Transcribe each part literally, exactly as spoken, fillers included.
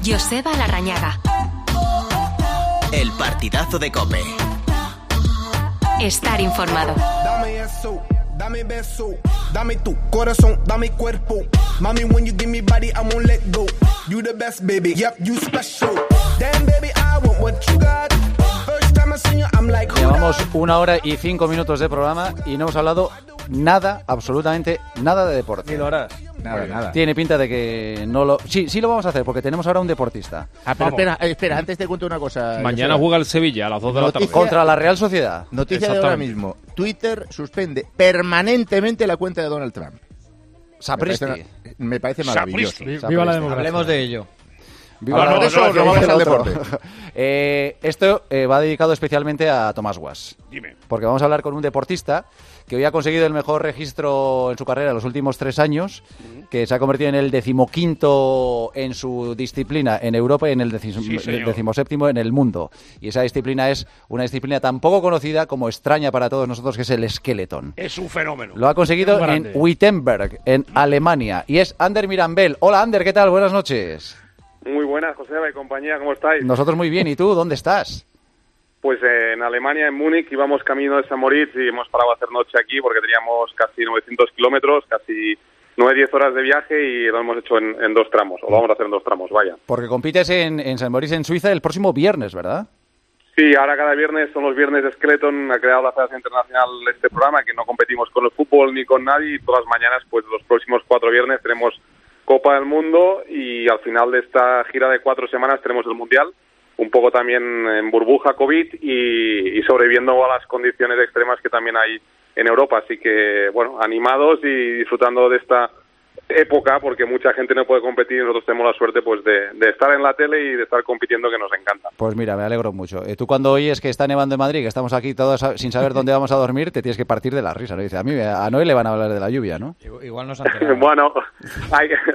Joseba Larrañaga. El partidazo de COPE. Estar informado. Dame eso, dame beso, dame tu corazón, dame cuerpo. Mami, when you give me body, I won't let go. You the best, baby, yep, you special. Damn, baby, I want what you got. First time I seen you, I'm like, llevamos una hora y cinco minutos de programa y no hemos hablado nada, absolutamente nada de deporte. Ni lo harás. Nada, bueno, nada. Tiene pinta de que no lo... Sí, sí lo vamos a hacer, porque tenemos ahora un deportista. Ah, pero espera, espera, antes te cuento una cosa. Mañana juega el Sevilla a las dos de la tarde. Contra la Real Sociedad. Noticia de ahora mismo. Twitter suspende permanentemente la cuenta de Donald Trump. Sapristi. Me parece, me parece maravilloso. Sapristi. Viva la democracia. Hablemos de ello. Hablamos de eso, no vamos al deporte. eh, esto eh, va dedicado especialmente a Tomás Guas. Dime. Porque vamos a hablar con un deportista que hoy ha conseguido el mejor registro en su carrera en los últimos tres años, uh-huh. que se ha convertido en el decimoquinto en su disciplina en Europa y en el decim- sí, decimoséptimo en el mundo. Y esa disciplina es una disciplina tan poco conocida como extraña para todos nosotros, que es el skeleton. Es un fenómeno. Lo ha conseguido en Wittenberg, en Alemania. Y es Ander Mirambel. Hola, Ander, ¿qué tal? Buenas noches. Muy buenas, Joseba y compañía, ¿cómo estáis? Nosotros muy bien, ¿y tú? ¿Dónde estás? Pues eh, en Alemania, en Múnich, íbamos camino de San Moritz y hemos parado a hacer noche aquí porque teníamos casi novecientos kilómetros, casi nueve a diez horas de viaje y lo hemos hecho en, en dos tramos, o lo vamos a hacer en dos tramos, vaya. Porque compites en, en San Moritz, en Suiza, el próximo viernes, ¿verdad? Sí, ahora cada viernes son los viernes de Skeleton, ha creado la Federación Internacional este programa, que no competimos con el fútbol ni con nadie, y todas las mañanas, pues los próximos cuatro viernes tenemos Copa del Mundo y al final de esta gira de cuatro semanas tenemos el Mundial, un poco también en burbuja COVID y, y sobreviviendo a las condiciones extremas que también hay en Europa. Así que, bueno, animados y disfrutando de esta época, porque mucha gente no puede competir y nosotros tenemos la suerte pues de, de estar en la tele y de estar compitiendo, que nos encanta. Pues mira, me alegro mucho. Eh, tú cuando oyes que está nevando en Madrid, que estamos aquí todos a, sin saber dónde vamos a dormir, te tienes que partir de la risa, ¿no? Dice, a mí, a Noé le van a hablar de la lluvia, ¿no? Igual nos han enterado. Bueno, hay que...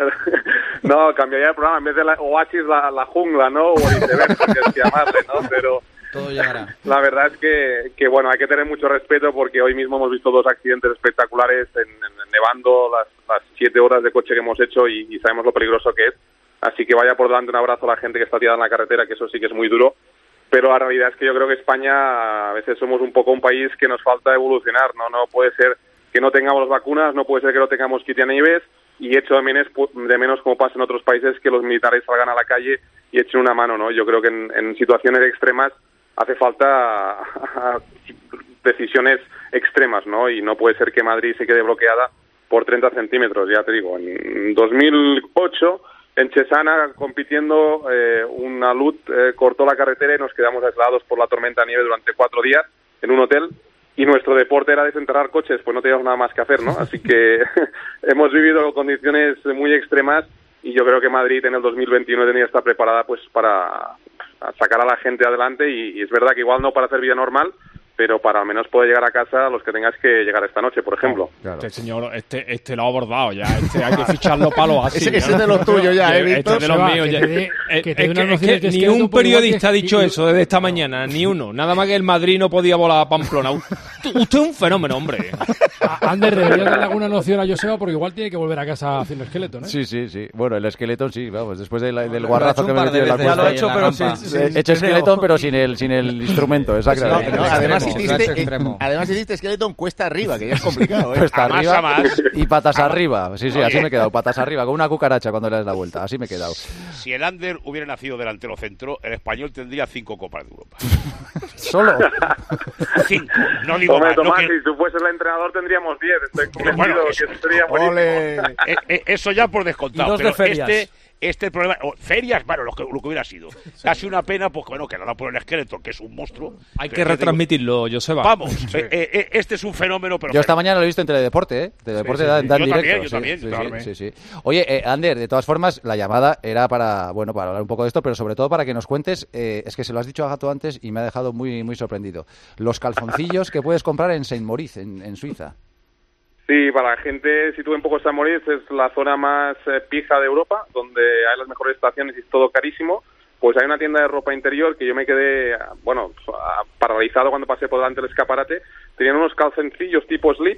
no, cambiaría el programa, en vez de la Oasis, la, la jungla, ¿no? O viceversa, porque es que llamarle, ¿no? Pero... todo llegará. La verdad es que, que, bueno, hay que tener mucho respeto porque hoy mismo hemos visto dos accidentes espectaculares en, en, nevando las, las siete horas de coche que hemos hecho y, y sabemos lo peligroso que es. Así que vaya por delante un abrazo a la gente que está tirada en la carretera, que eso sí que es muy duro. Pero la realidad es que yo creo que España, a veces somos un poco un país que nos falta evolucionar, ¿no? No puede ser que no tengamos vacunas, no puede ser que no tengamos kit anti-Nieves, y echo de menos, de menos, como pasa en otros países, que los militares salgan a la calle y echen una mano, ¿no? Yo creo que en, en situaciones extremas hace falta decisiones extremas, ¿no? Y no puede ser que Madrid se quede bloqueada por treinta centímetros, ya te digo. En dos mil ocho, en Chesana, compitiendo, eh, una luz eh, cortó la carretera y nos quedamos aislados por la tormenta de nieve durante cuatro días en un hotel. Y nuestro deporte era desenterrar coches, pues no teníamos nada más que hacer, ¿no? Así que hemos vivido condiciones muy extremas y yo creo que Madrid en el dos mil veintiuno tenía que estar preparada pues para sacar a la gente adelante y, y es verdad que igual no para hacer vida normal, pero para al menos poder llegar a casa a los que tengas que llegar esta noche, por ejemplo. Claro. Este señor, este este lo ha abordado ya, este hay que ficharlo palos así. Ese, ese es de los tuyos ya, ¿eh, Víctor? Este es de los míos ya. Que te, que te es que, es que, que ni un periodista ha dicho eso desde esta mañana, ni uno. Nada más que el Madrid no podía volar a Pamplona. Usted es un fenómeno, hombre. Ander, debería darle alguna noción a Joseba porque igual tiene que volver a casa haciendo esqueleto, ¿no? Sí, sí, sí. Bueno, el esqueleto sí, vamos, después de la, del guarrazo que me metió en la cuesta. Ya lo he hecho, pero sí, sí, he hecho esqueleto, pero sin el, sin el instrumento, exacto. No, no, además hiciste... Además hiciste Skeleton cuesta arriba, que ya es complicado, ¿eh? Cuesta más arriba a más. y patas arriba. Sí, sí, Oye. así me he quedado. Patas arriba, con una cucaracha cuando le das la vuelta. Así me he quedado. Si el Ander hubiera nacido delantero centro, el español tendría cinco Copas de Europa. ¿Solo? Cinco. No digo Hombre, más. No Tomás, que... si tú fueses el entrenador tendríamos diez. Estoy convencido Bueno, que eso- eso sería buenísimo. ¡Ole! Eh, eh, eso ya por descontado. Y dos de pero ferias. este... Este problema, o ferias, bueno, lo que, lo que hubiera sido. Casi una pena, pues bueno, que no por el esqueleto, que es un monstruo. Hay Pero que te retransmitirlo, Joseba. digo, vamos, eh, eh, este es un fenómeno, pero... Yo esta mañana lo he visto en Teledeporte, ¿eh? Teledeporte Sí, sí, da, sí. da Yo en también, directo. yo también, sí, claro. sí, sí, sí. Oye, eh, Ander, de todas formas, la llamada era para, bueno, para hablar un poco de esto, pero sobre todo para que nos cuentes, eh, es que se lo has dicho a Gato antes y me ha dejado muy, muy sorprendido. Los calzoncillos que puedes comprar en Saint Moritz, en, en Suiza. Sí, para la gente, si tú un poco San Moritz, es la zona más eh, pija de Europa, donde hay las mejores estaciones y es todo carísimo. Pues hay una tienda de ropa interior que yo me quedé, bueno, paralizado cuando pasé por delante del escaparate. Tenían unos calzoncillos tipo slip,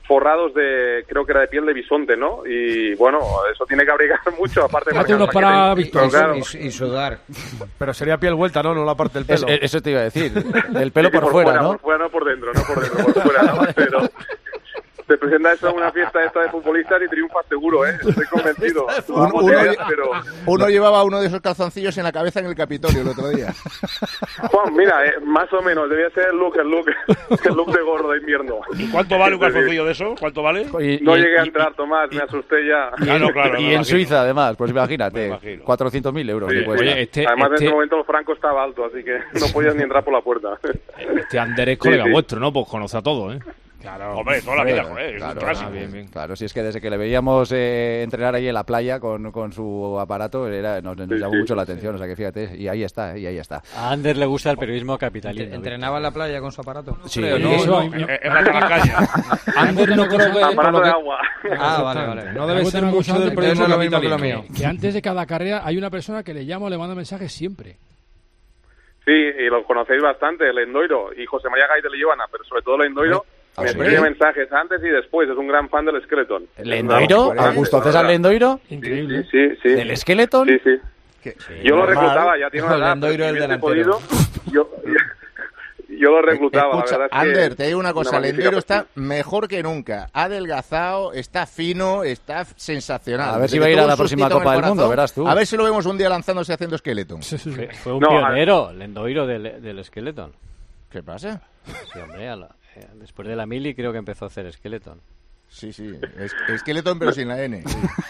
forrados de, creo que era de piel de bisonte, ¿no? Y bueno, eso tiene que abrigar mucho, aparte Date unos para Víctor. Claro. Y, y sudar. Pero sería piel vuelta, ¿no? No la parte del pelo. Es- eso te iba a decir. El pelo Sí, por, fuera, ¿no? Por fuera, no por dentro, no por dentro, por fuera, ¿no? Pero te presenta eso en una fiesta esta de futbolistas y triunfas seguro, ¿eh? Estoy convencido. Uno, Vamos uno a ver, lle- pero... uno llevaba uno de esos calzoncillos en la cabeza en el Capitolio el otro día. Juan, mira, eh, más o menos, debía ser el look, el look, el look de gordo de invierno. ¿Y cuánto vale un calzoncillo de eso? ¿Cuánto vale? Y- No y- llegué a y- entrar, Tomás, me asusté ya. Y, Claro, en, claro, me y en imagino. Suiza, además, pues Me imagínate, imagino. cuatrocientos mil euros. Sí, que sí. cuesta. Oye, este, Además, en este, ese momento el franco estaba alto, así que no podías ni entrar por la puerta. este Ander es colega Sí, sí. vuestro, ¿no? Pues conoce a todo, ¿eh? Claro. Hombre, toda la vida, joder, es un Claro, clásico. Ah, bien, bien. Claro, si es que desde que le veíamos eh, entrenar ahí en la playa con, con su aparato, era, nos, nos Sí, llamó sí, mucho la sí. atención, o sea que fíjate, y ahí está, y ahí está. A Ander le gusta el periodismo capitalino. ¿Entrenaba en la playa con su aparato? Sí. Creo, Y ¿no? eso, No. y- Es es la caña. Ander no creo que... por Aparato lo de que- agua. Ah, vale, vale. No debe Me ser gusta mucho una del cosa, periodismo entonces no es lo mismo que lo capitalino. mío. que antes de cada carrera hay una persona que le llama o le manda mensajes siempre. Sí, y lo conocéis bastante, el Endoiro y José María Gaite le llevan, pero sobre todo el Endoiro ¿Ah, me sí? escribe mensajes antes y después, es un gran fan del Skeleton. ¿Lendoiro? ¿Augusto César Lendoiro? Increíble. Sí, sí, sí. ¿Del Skeleton? Sí, sí. Yo lo normal. reclutaba, ya tiene una El edad, Endoiro, pero si el hubiese delantero. podido, yo, yo lo reclutaba, Escucha, la verdad es que Ander, te digo una cosa, una el magnífica Endoiro está persona. mejor que nunca. Ha adelgazado, está fino, está sensacional. A ver si Desde va a que ir a tuvo la un próxima sustito en Copa el del Mundo, corazón, verás tú. A ver si lo vemos un día lanzándose haciendo Skeleton. Fue un No, pionero, el endoiro del, del Skeleton. ¿Qué pasa? Sí, hombre, a la- eh, después de la mili creo que empezó a hacer Skeleton. Sí, sí, es, Skeleton pero sin la N.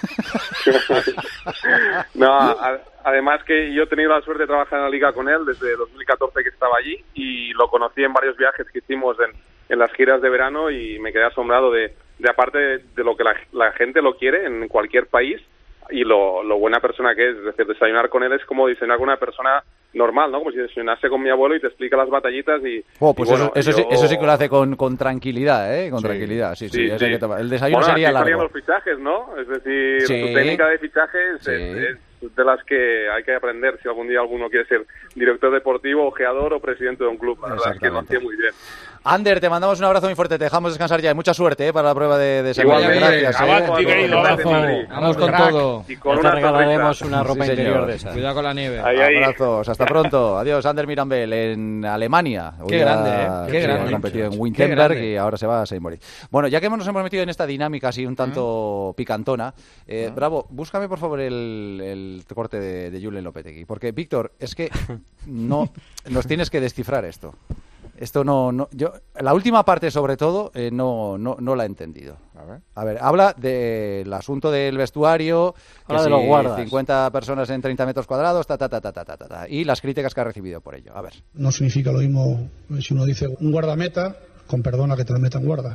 No, a- además que yo he tenido la suerte de trabajar en la liga con él desde dos mil catorce que estaba allí y lo conocí en varios viajes que hicimos en, en las giras de verano y me quedé asombrado de, de aparte de, de lo que la, la gente lo quiere en cualquier país y lo, lo buena persona que es. Es decir, desayunar con él es como desayunar con una persona normal, ¿no? Como si desayunase con mi abuelo y te explica las batallitas y... Oh, pues y bueno, eso, eso, sí, yo- eso sí que lo hace con, con tranquilidad, ¿eh? Con Sí. tranquilidad, sí, sí. Sí, eso hay sí. que tomar. El desayuno Bueno, sería aquí salían largo. los fichajes, ¿no? Es decir, Sí. su técnica de fichajes Sí. es, es de las que hay que aprender si algún día alguno quiere ser director deportivo, ojeador o presidente de un club. La verdad es que lo hacía muy bien. Ander, te mandamos un abrazo muy fuerte, te dejamos descansar ya. Y mucha suerte, ¿eh? Para la prueba de, de San Igualmente. Miguel. Gracias, ¿eh? Avanti, querido, avanti. Vamos con Crack. todo. Y con Ya te una regalaremos sonrisa. una ropa Sí, interior señor. de esa. Cuidado con la nieve. Ahí, ahí. Abrazos, hasta pronto. Adiós, Ander Mirambel en Alemania. Qué Hoy grande, ha- ¿eh? Qué sí, grande. ha competido en Qué Wittenberg grande. y ahora se va a Saint Moritz. Bueno, ya que nos hemos metido en esta dinámica así un tanto picantona, eh, Bravo, búscame por favor el, el corte de, de Julen Lopetegui. Porque, Víctor, es que no nos tienes que descifrar esto. Esto no, no yo la última parte sobre todo eh, no, no no la he entendido. A ver. A ver, habla del asunto del vestuario, que Habla de si los guardas. cincuenta personas en treinta metros cuadrados, ta, ta, ta, ta, ta, ta, ta, ta, y las críticas que ha recibido por ello. A ver. No significa lo mismo si uno dice un guardameta, con perdón a que te lo metan guarda.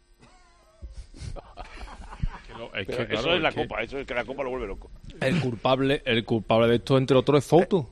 Es que, Eso claro, es la que copa, eso es que la copa lo vuelve loco. El culpable, el culpable de esto, entre otros, es Fouto.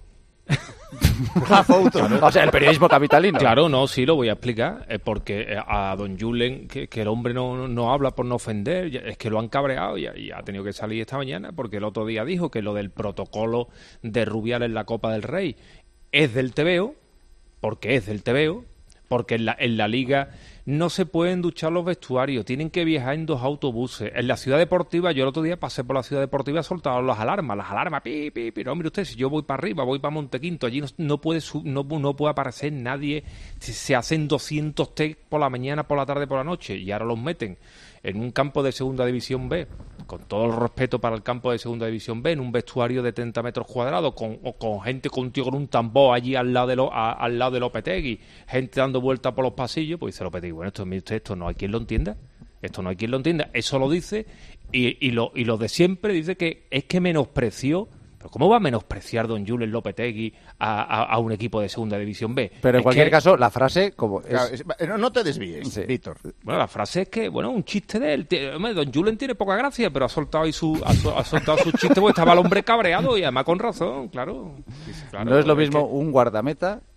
O sea, el periodismo capitalino. Claro, no, sí, lo voy a explicar. Es porque eh, a don Julen, que, que el hombre no, no habla por no ofender, ya- es que lo han cabreado y, y ha tenido que salir esta mañana porque el otro día dijo que lo del protocolo de Rubial en la Copa del Rey es del tebeo, porque es del tebeo, porque en la, en la liga no se pueden duchar los vestuarios, tienen que viajar en dos autobuses. En la ciudad deportiva, yo el otro día pasé por la ciudad deportiva, soltaron las alarmas, las alarmas, pi, pi, pi. No, mire usted, si yo voy para arriba, voy para Montequinto, allí no, no puede su- no, no puede aparecer nadie, se, se hacen doscientos test por la mañana, por la tarde, por la noche, y ahora los meten en un campo de segunda división B, con todo el respeto para el campo de segunda división B, en un vestuario de treinta metros cuadrados, con, o con gente con un tío con un tambor allí al lado de lo, a- al lado de Lopetegui, gente dando vueltas por los pasillos, pues dice Lopetegui, bueno, esto, mire usted, esto no hay quien lo entienda, esto no hay quien lo entienda, eso lo dice, y, y lo y lo de siempre dice que es que menospreció. ¿Pero cómo va a menospreciar don Julen Lopetegui a, a, a un equipo de segunda división B? Pero en Es cualquier que- caso, la frase como es... Claro, es- no, no te desvíes, Sí. Víctor. Bueno, la frase es que, bueno, un chiste de él. Tie- Hombre, don Julen tiene poca gracia, pero ha soltado ahí su, ha, sol- ha soltado su chiste porque estaba el hombre cabreado y además con razón, claro. Dice, claro, no es lo es mismo que- un guardameta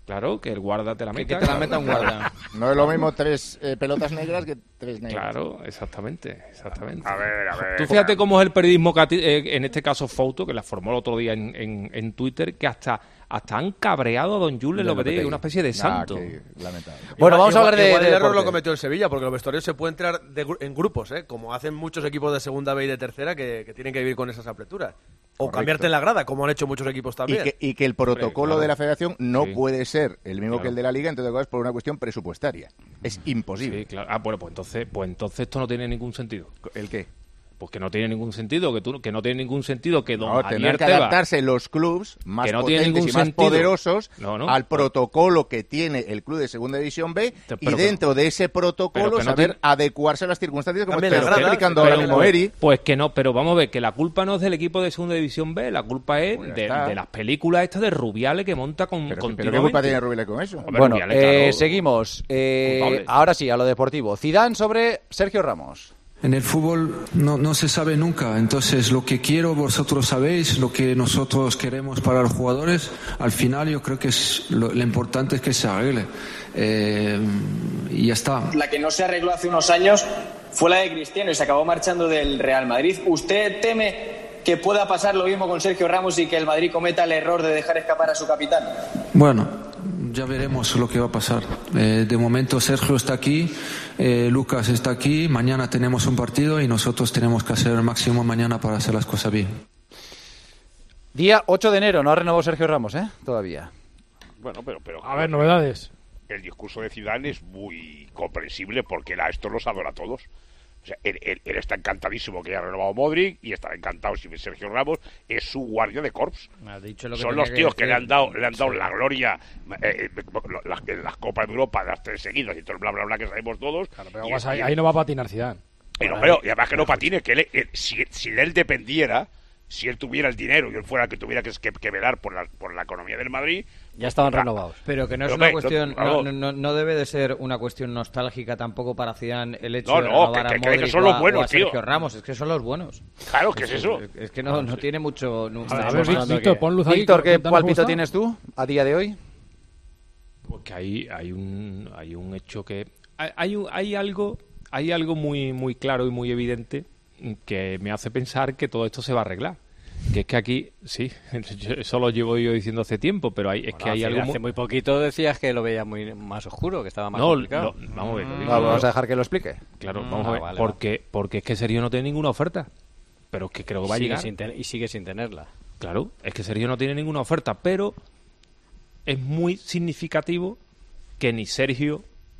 Claro, que el guarda te la Que, meta. que te la meta un guarda. No es lo mismo tres eh, pelotas negras que tres negras. Claro, exactamente, exactamente. A ver, a ver. Tú fíjate cómo es el periodismo, cati- eh, en este caso Fouto, que la formó el otro día en, en, en Twitter, que hasta hasta han cabreado a Don Julen Lopetegui, una especie de santo. Nah, qué lamentable. Bueno, Igual- vamos a igual- hablar de, igual de el error deporte. lo cometió el Sevilla, porque los vestuarios se pueden entrar de gru- en grupos, ¿eh? Como hacen muchos equipos de segunda B y de tercera que, que tienen que vivir con esas apreturas. O Correcto. cambiarte en la grada, como han hecho muchos equipos Y también. que, y que el protocolo claro. de la federación no Sí. puede ser el mismo Claro. que el de la liga, entre otras cosas, por una cuestión presupuestaria. Es imposible. Sí, claro. Ah, bueno, pues entonces, pues entonces esto no tiene ningún sentido. ¿El qué? Pues que no tiene ningún sentido, que tú, que no tiene ningún sentido que Don No, Javier tendrán que Tebas- adaptarse los clubs más Que no tiene potentes ningún y más sentido. poderosos No, no. al protocolo que tiene el club de segunda división B Te- y pero que- dentro de ese protocolo pero que no saber tiene- adecuarse a las circunstancias como También te la lo está grada, explicando pero- ahora mismo pues, Eri. pues que no, pero vamos a ver, que la culpa no es del equipo de segunda división B, la culpa es Pues ya de, está. de las películas estas de Rubiales que monta con Pero, pero continuamente. ¿qué culpa tiene Rubiales con eso? Hombre, Bueno, Rubiales, eh, claro. seguimos. Eh, Culpable. ahora sí, a lo deportivo. Zidane sobre Sergio Ramos. En el fútbol no, no se sabe nunca, entonces lo que quiero vosotros sabéis, lo que nosotros queremos para los jugadores, al final yo creo que es lo, lo importante es que se arregle eh, y ya está. La que no se arregló hace unos años fue la de Cristiano y se acabó marchando del Real Madrid. ¿Usted teme que pueda pasar lo mismo con Sergio Ramos y que el Madrid cometa el error de dejar escapar a su capitán? Bueno, ya veremos lo que va a pasar. Eh, de momento Sergio está aquí, eh, Lucas está aquí, mañana tenemos un partido y nosotros tenemos que hacer el máximo mañana para hacer las cosas bien. Día ocho de enero, no ha renovado Sergio Ramos, ¿eh? Todavía. Bueno, pero, pero A ver, novedades. el discurso de Zidane es muy comprensible porque él a estos los adora a todos. O sea, él, él- él está encantadísimo que haya renovado Modric y estará encantado si Sergio Ramos es su guardia de corps. Ha dicho lo que Son tenía los tíos que, decir. le han dado, le han dado Sí. la gloria eh, eh, las, las Copas de Europa de las tres seguidas y todo el bla bla bla que sabemos todos. Pero y, vamos, ahí, y- ahí no va a patinar Zidane. y no, pero, y además que no patine, que él, él- si, si de él dependiera, si él tuviera el dinero y él fuera el que tuviera que, que, que velar por la, por la economía del Madrid, Ya estaban Ah, renovados. Pero que no es Pero, una hombre, cuestión, no, no, no, no debe de ser una cuestión nostálgica tampoco para Zidane el hecho No, de no, renovar que- a que- que Modric son o los a- buenos, o a Sergio tío. Ramos, es que son los buenos. claro, ¿qué es eso? Es que no, no tiene mucho... no- A ver, a ver, Estamos hablando Víctor, que- pon luz ahí. Víctor, ¿qué cuéntanos cómo palpito está. tienes tú a día de hoy? Porque hay, hay un hay un hecho que hay, hay, un- hay algo hay algo muy muy claro y muy evidente que me hace pensar que todo esto se va a arreglar. Que es que aquí, sí, yo- eso lo llevo yo diciendo hace tiempo, pero hay, es Bueno, que hay hace, algo... hace mu- muy poquito decías que lo veía muy más oscuro, que estaba más no, complicado. lo- vamos a ver, lo digo Vamos yo. a dejar que lo explique. Claro, Mm, vamos a ah, ver, vale, porque, porque es que Sergio no tiene ninguna oferta, pero es que creo que va a Sigue llegar. sin ten- y sigue sin tenerla. Claro, es que Sergio no tiene ninguna oferta, pero es muy significativo que ni Sergio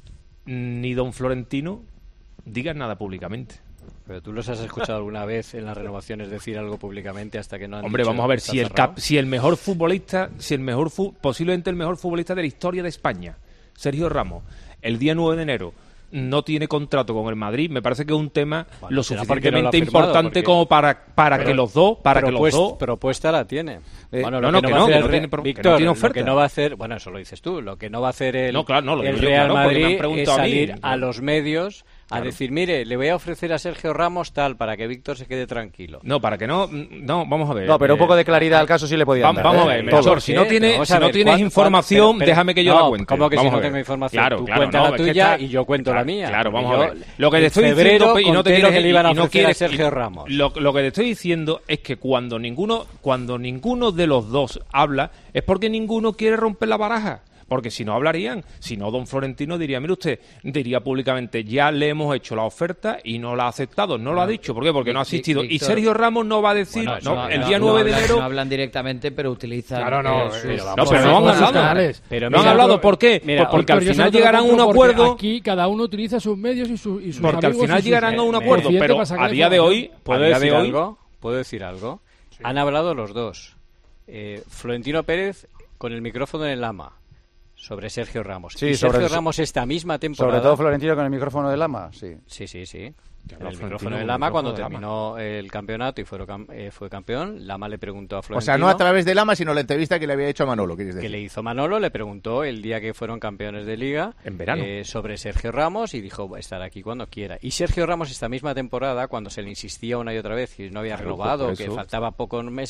ni Don Florentino digan nada públicamente. Pero tú los has escuchado alguna vez en las renovaciones decir algo públicamente hasta que no han Hombre, dicho vamos a ver, que está si el, cerrado? cap- si el mejor futbolista, si el mejor fu- posiblemente el mejor futbolista de la historia de España, Sergio Ramos, el día nueve de enero no tiene contrato con el Madrid, me parece que es un tema Bueno, lo será porque no lo ha suficientemente firmado, importante porque- como para, para Pero- que los dos, para que los Propuesta- dos... Propuesta la tiene. Eh, bueno, no, lo no, que que no va a no, hacer que no el- tiene pro- que no Víctor, tiene lo oferta. que no va a hacer, bueno, eso lo dices tú, lo que no va a hacer el, No, claro, no, lo el digo yo, Real claro, porque me han Madrid es preguntado a mí. salir a los medios a Claro. decir, mire, le voy a ofrecer a Sergio Ramos tal para que Víctor se quede tranquilo. No, para que no... No, vamos a ver. No, pero un eh, poco de claridad al caso sí le podían Vamos, dar. vamos ¿eh? a ver, Todo. Melchor, si no, ¿Qué? tiene, Vamos si a no ver, tienes ¿cuán- información, cuán- pero- déjame que yo no, la cuente. ¿cómo que si Vamos no a ver. tengo información? Claro, Tú claro, cuenta no, la es que tuya está- y yo cuento la mía. Claro, vamos Yo, a ver. Lo que te en estoy febrero diciendo pe- y no te conté lo quieres que le iban a y no ofrecer a quieres- Sergio y- Ramos. Lo, lo que te estoy diciendo es que cuando ninguno cuando ninguno de los dos habla es porque ninguno quiere romper la baraja. Porque si no hablarían, si no Don Florentino diría, mire usted, diría públicamente, ya le hemos hecho la oferta y no la ha aceptado, no lo ha dicho, ¿por qué? Porque no ha asistido. Y Víctor- Sergio Ramos no va a decir, Bueno, no, no, el no, día no nueve de hablan- enero... No hablan directamente, pero utilizan... Claro, no, eh, sus- eh, No, vamos pero a no ver han con sus hablado. canales. Pero no han mira, hablado, ¿por qué? mira, Pues porque Víctor, al yo se final lo llegarán a un compro porque acuerdo... Aquí cada uno utiliza sus medios y, su, y sus Porque al amigos final y sus- llegarán a un eh, acuerdo, presidente pero para sacar a día de información. hoy, a ¿Puedo día decir de hoy, algo? ¿Puedo decir algo? Han hablado los dos. Eh, Florentino Pérez con el micrófono en el ama sobre Sergio Ramos. Sí, y sobre Sergio el- Ramos esta misma temporada... Sobre todo Florentino con el micrófono del ama, sí. Sí, sí, sí. Ya, En pero el Florentino micrófono con del el Lama, cuando micrófono del terminó el campeonato y fueron cam- eh, fue campeón, Lama le preguntó a O Florentino... sea, no a través del ama, sino la entrevista que le había hecho a Manolo, quieres que decir. le hizo Manolo, le preguntó el día que fueron campeones de Liga En verano. eh, sobre Sergio Ramos y dijo, va a estar aquí cuando quiera. Y Sergio Ramos esta misma temporada, cuando se le insistía una y otra vez que no había Claro, renovado, por que eso. faltaba pocos meses,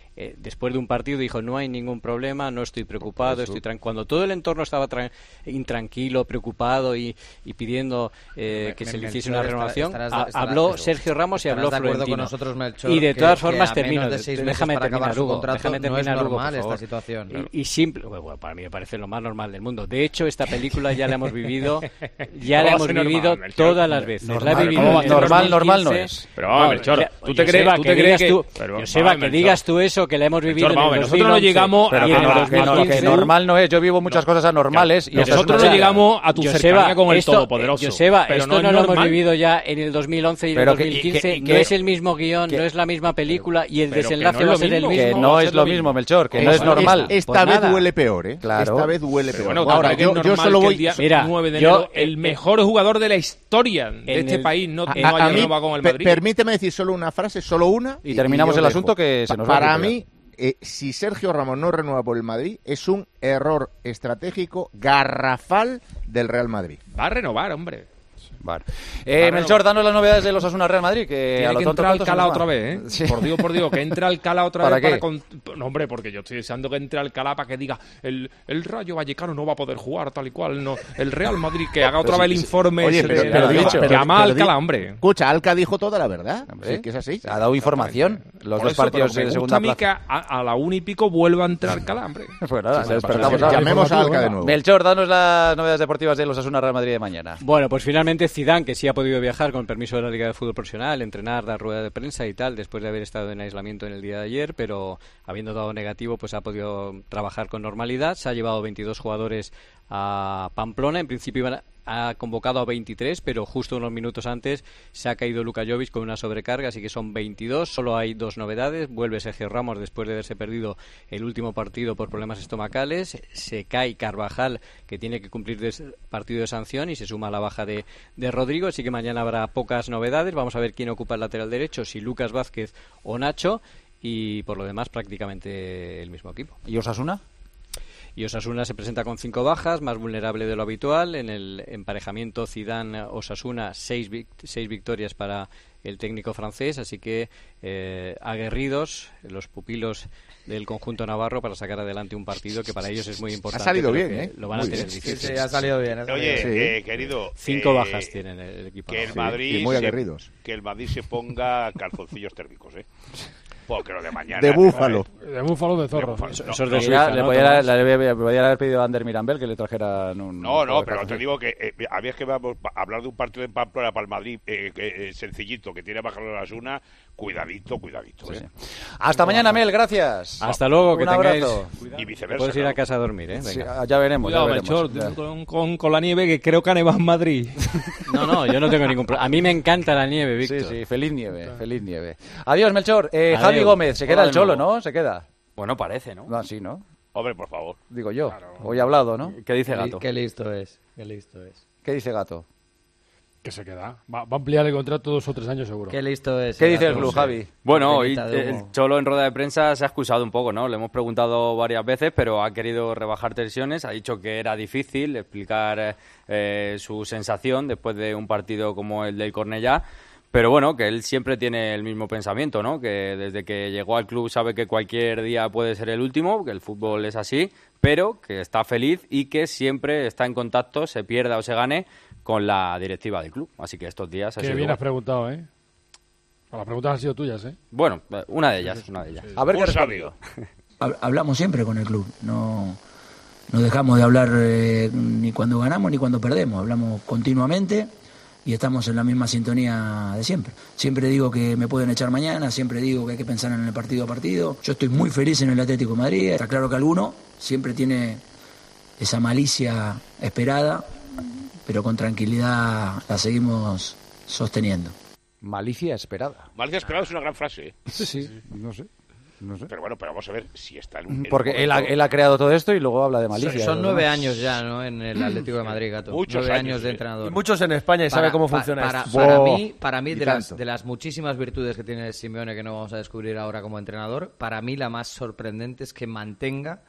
eh, después de un partido dijo no hay ningún problema, no estoy preocupado, estoy tranquilo. Cuando todo el entorno estaba tra- intranquilo, preocupado y, y pidiendo eh, me, que me, se le hiciese una renovación, estarás, estarás, estarás, habló estarás, Sergio Ramos y habló Florentino. Con nosotros, Melchor, y de que, todas formas que termino, de seis déjame para terminar, su Hugo, contrato, déjame terminar, no es Hugo, normal por favor. esta situación. Y, claro. y simple, bueno, para mí me parece lo más normal del mundo. De hecho, esta película ya la hemos vivido, ya la hemos vivido normal, todas las veces. Normal, la he vivido normal, normal, normal no es. Pero vamos, Melchor, tú te crees, tú te crees que, que, pero, Joseba, que digas tú eso, que la hemos vivido Melchor, en el nosotros no llegamos a que normal no es. Yo vivo muchas cosas anormales y nosotros no llegamos a tu cercanía con el Todopoderoso. Joseba, esto no lo hemos vivido ya en el dos mil once y el pero dos mil quince. Que, que, no que, es el mismo guión, que, no es la misma película y el desenlace no va a ser el mismo. Que no es lo mismo, Melchor, que no es normal. Esta vez huele peor, ¿eh? Claro. Esta vez huele peor. Bueno, ahora yo, yo solo voy. Mira, nueve de enero, el mejor jugador de la historia de este país no haya renovado con el Madrid. Permíteme decir solo una frase, solo una. Y terminamos el asunto que se nos va. Para mí, eh, si Sergio Ramos no renueva por el Madrid, es un error estratégico garrafal del Real Madrid. Va a renovar, hombre. Vale. Eh, Melchor, danos las novedades de los Osasuna Real Madrid. Que Tiene a lo que tonto entrar tonto Alcalá otra vez, ¿eh? Sí. Por Dios, por Dios, que entre Alcalá otra ¿Para vez. qué? Para con... No, hombre, porque yo estoy deseando que entre Alcalá para que diga el, el Rayo Vallecano no va a poder jugar tal y cual. No, el Real Madrid que haga otra vez el informe. Oye, pero, ese, pero, de, dicho, pero llama a pero, Alcalá, hombre. Escucha, Alca dijo toda la verdad. Hombre, sí, que es así. Ha dado información. Los por dos eso, partidos de segunda a mí plaza. que a, a la una y pico vuelva a entrar Alcalá, hombre. Pues nada, sí, despertamos. Llamemos a Alca de nuevo. Melchor, danos las novedades deportivas de los Osasuna Real Madrid de mañana. Bueno, pues finalmente Zidane, que sí ha podido viajar con permiso de la Liga de Fútbol Profesional, entrenar, dar rueda de prensa y tal, después de haber estado en aislamiento en el día de ayer, pero habiendo dado negativo, pues ha podido trabajar con normalidad. Se ha llevado veintidós jugadores a Pamplona. En principio iban a, ha convocado a veintitrés, pero justo unos minutos antes se ha caído Luka Jovic con una sobrecarga, así que son veintidós. Solo hay dos novedades. Vuelve Sergio Ramos después de haberse perdido el último partido por problemas estomacales. Se cae Carvajal, que tiene que cumplir des- partido de sanción, y se suma a la baja de, de Rodrigo, así que mañana habrá pocas novedades. Vamos a ver quién ocupa el lateral derecho, si Lucas Vázquez o Nacho, y por lo demás prácticamente el mismo equipo. ¿Y Osasuna? Y Osasuna se presenta con cinco bajas, más vulnerable de lo habitual. En el emparejamiento Zidane-Osasuna, seis, vic- seis victorias para el técnico francés, así que eh, aguerridos los pupilos del conjunto navarro para sacar adelante un partido que para ellos es muy importante. Ha salido pero bien, que ¿eh? Lo van Muy a tener bien. difícil. Sí, sí, ha salido bien. Ha salido Oye, bien. eh, querido. Cinco eh, bajas tienen el, el equipo. Que el Sí, Madrid y muy se- aguerridos. que el Madrid se ponga calzoncillos térmicos, ¿eh? Porque lo de mañana. De búfalo. De búfalo de zorro. búfalo. Eso, No, eso es de no, Suiza, le, ¿no, podía, Tomás? le, le podía haber pedido a Ander Mirambel que le trajeran un... No, un no, poco de pero te calzoncillo. digo que eh, había que vamos a hablar de un partido en Pamplona para el Madrid eh, eh, sencillito, que tiene bajar la Asuna, cuidadito, cuidadito. Sí, ¿eh? sí. Hasta mañana, Mel, gracias. Hasta luego, que Un tengáis... abrazo. Y viceversa. Puedes ir a claro. casa a dormir, ¿eh? Sí, Venga. ya veremos, Cuidado, ya veremos. Melchor, Ya. con, con, con la nieve, que creo que ha nevado en Madrid. No, no, yo no tengo ningún problema. A mí me encanta la nieve, Víctor. Sí, sí, feliz nieve, feliz nieve. Adiós, Melchor. Eh, Adiós. Javi Gómez, se queda Hola el de Cholo, nuevo. ¿no? Se queda. Bueno, parece, ¿no? No, sí, ¿no? Hombre, por favor. Digo yo. Hoy he hablado, ¿no? ¿Qué dice Qué li- Gato? Qué listo es. Qué listo es. ¿Qué dice Gato? Que se queda. Va, va a ampliar el contrato dos o tres años seguro. Qué listo es. ¿Qué dice el Gato. club, Javi? Bueno, hoy Cortinita de el humo. Cholo en rueda de prensa se ha excusado un poco, ¿no? Le hemos preguntado varias veces, pero ha querido rebajar tensiones. Ha dicho que era difícil explicar eh, su sensación después de un partido como el del Cornellá. Pero bueno, que él siempre tiene el mismo pensamiento, ¿no? Que desde que llegó al club sabe que cualquier día puede ser el último, que el fútbol es así, pero que está feliz y que siempre está en contacto, se pierda o se gane, con la directiva del club. Así que estos días ha Qué sido bien igual. has preguntado, ¿eh? Las preguntas han sido tuyas, ¿eh? Bueno, una de ellas, una de ellas. A ver qué Un ha respondido. Hab- Hablamos siempre con el club, no, no dejamos de hablar eh, ni cuando ganamos ni cuando perdemos, hablamos continuamente y estamos en la misma sintonía de siempre. Siempre digo que me pueden echar mañana, siempre digo que hay que pensar en el partido a partido. Yo estoy muy feliz en el Atlético de Madrid, está claro que alguno siempre tiene esa malicia esperada, pero con tranquilidad la seguimos sosteniendo. Malicia esperada. Malicia esperada es una gran frase, ¿eh? Sí, sí, no sé. No sé. Pero bueno, pero vamos a ver si está en un. en un Porque él ha, momento- él ha creado todo esto y luego habla de malicia. Son, son Los nueve demás. años ya, ¿no? En el Atlético de Madrid, Gato. Muchos nueve años, años de eh. entrenador. Y muchos en España y sabe Para- cómo pa- funciona para, esto. Para Buah, mí, para mí y de, las, tanto. de las muchísimas virtudes que tiene Simeone que no vamos a descubrir ahora como entrenador, para mí la más sorprendente es que mantenga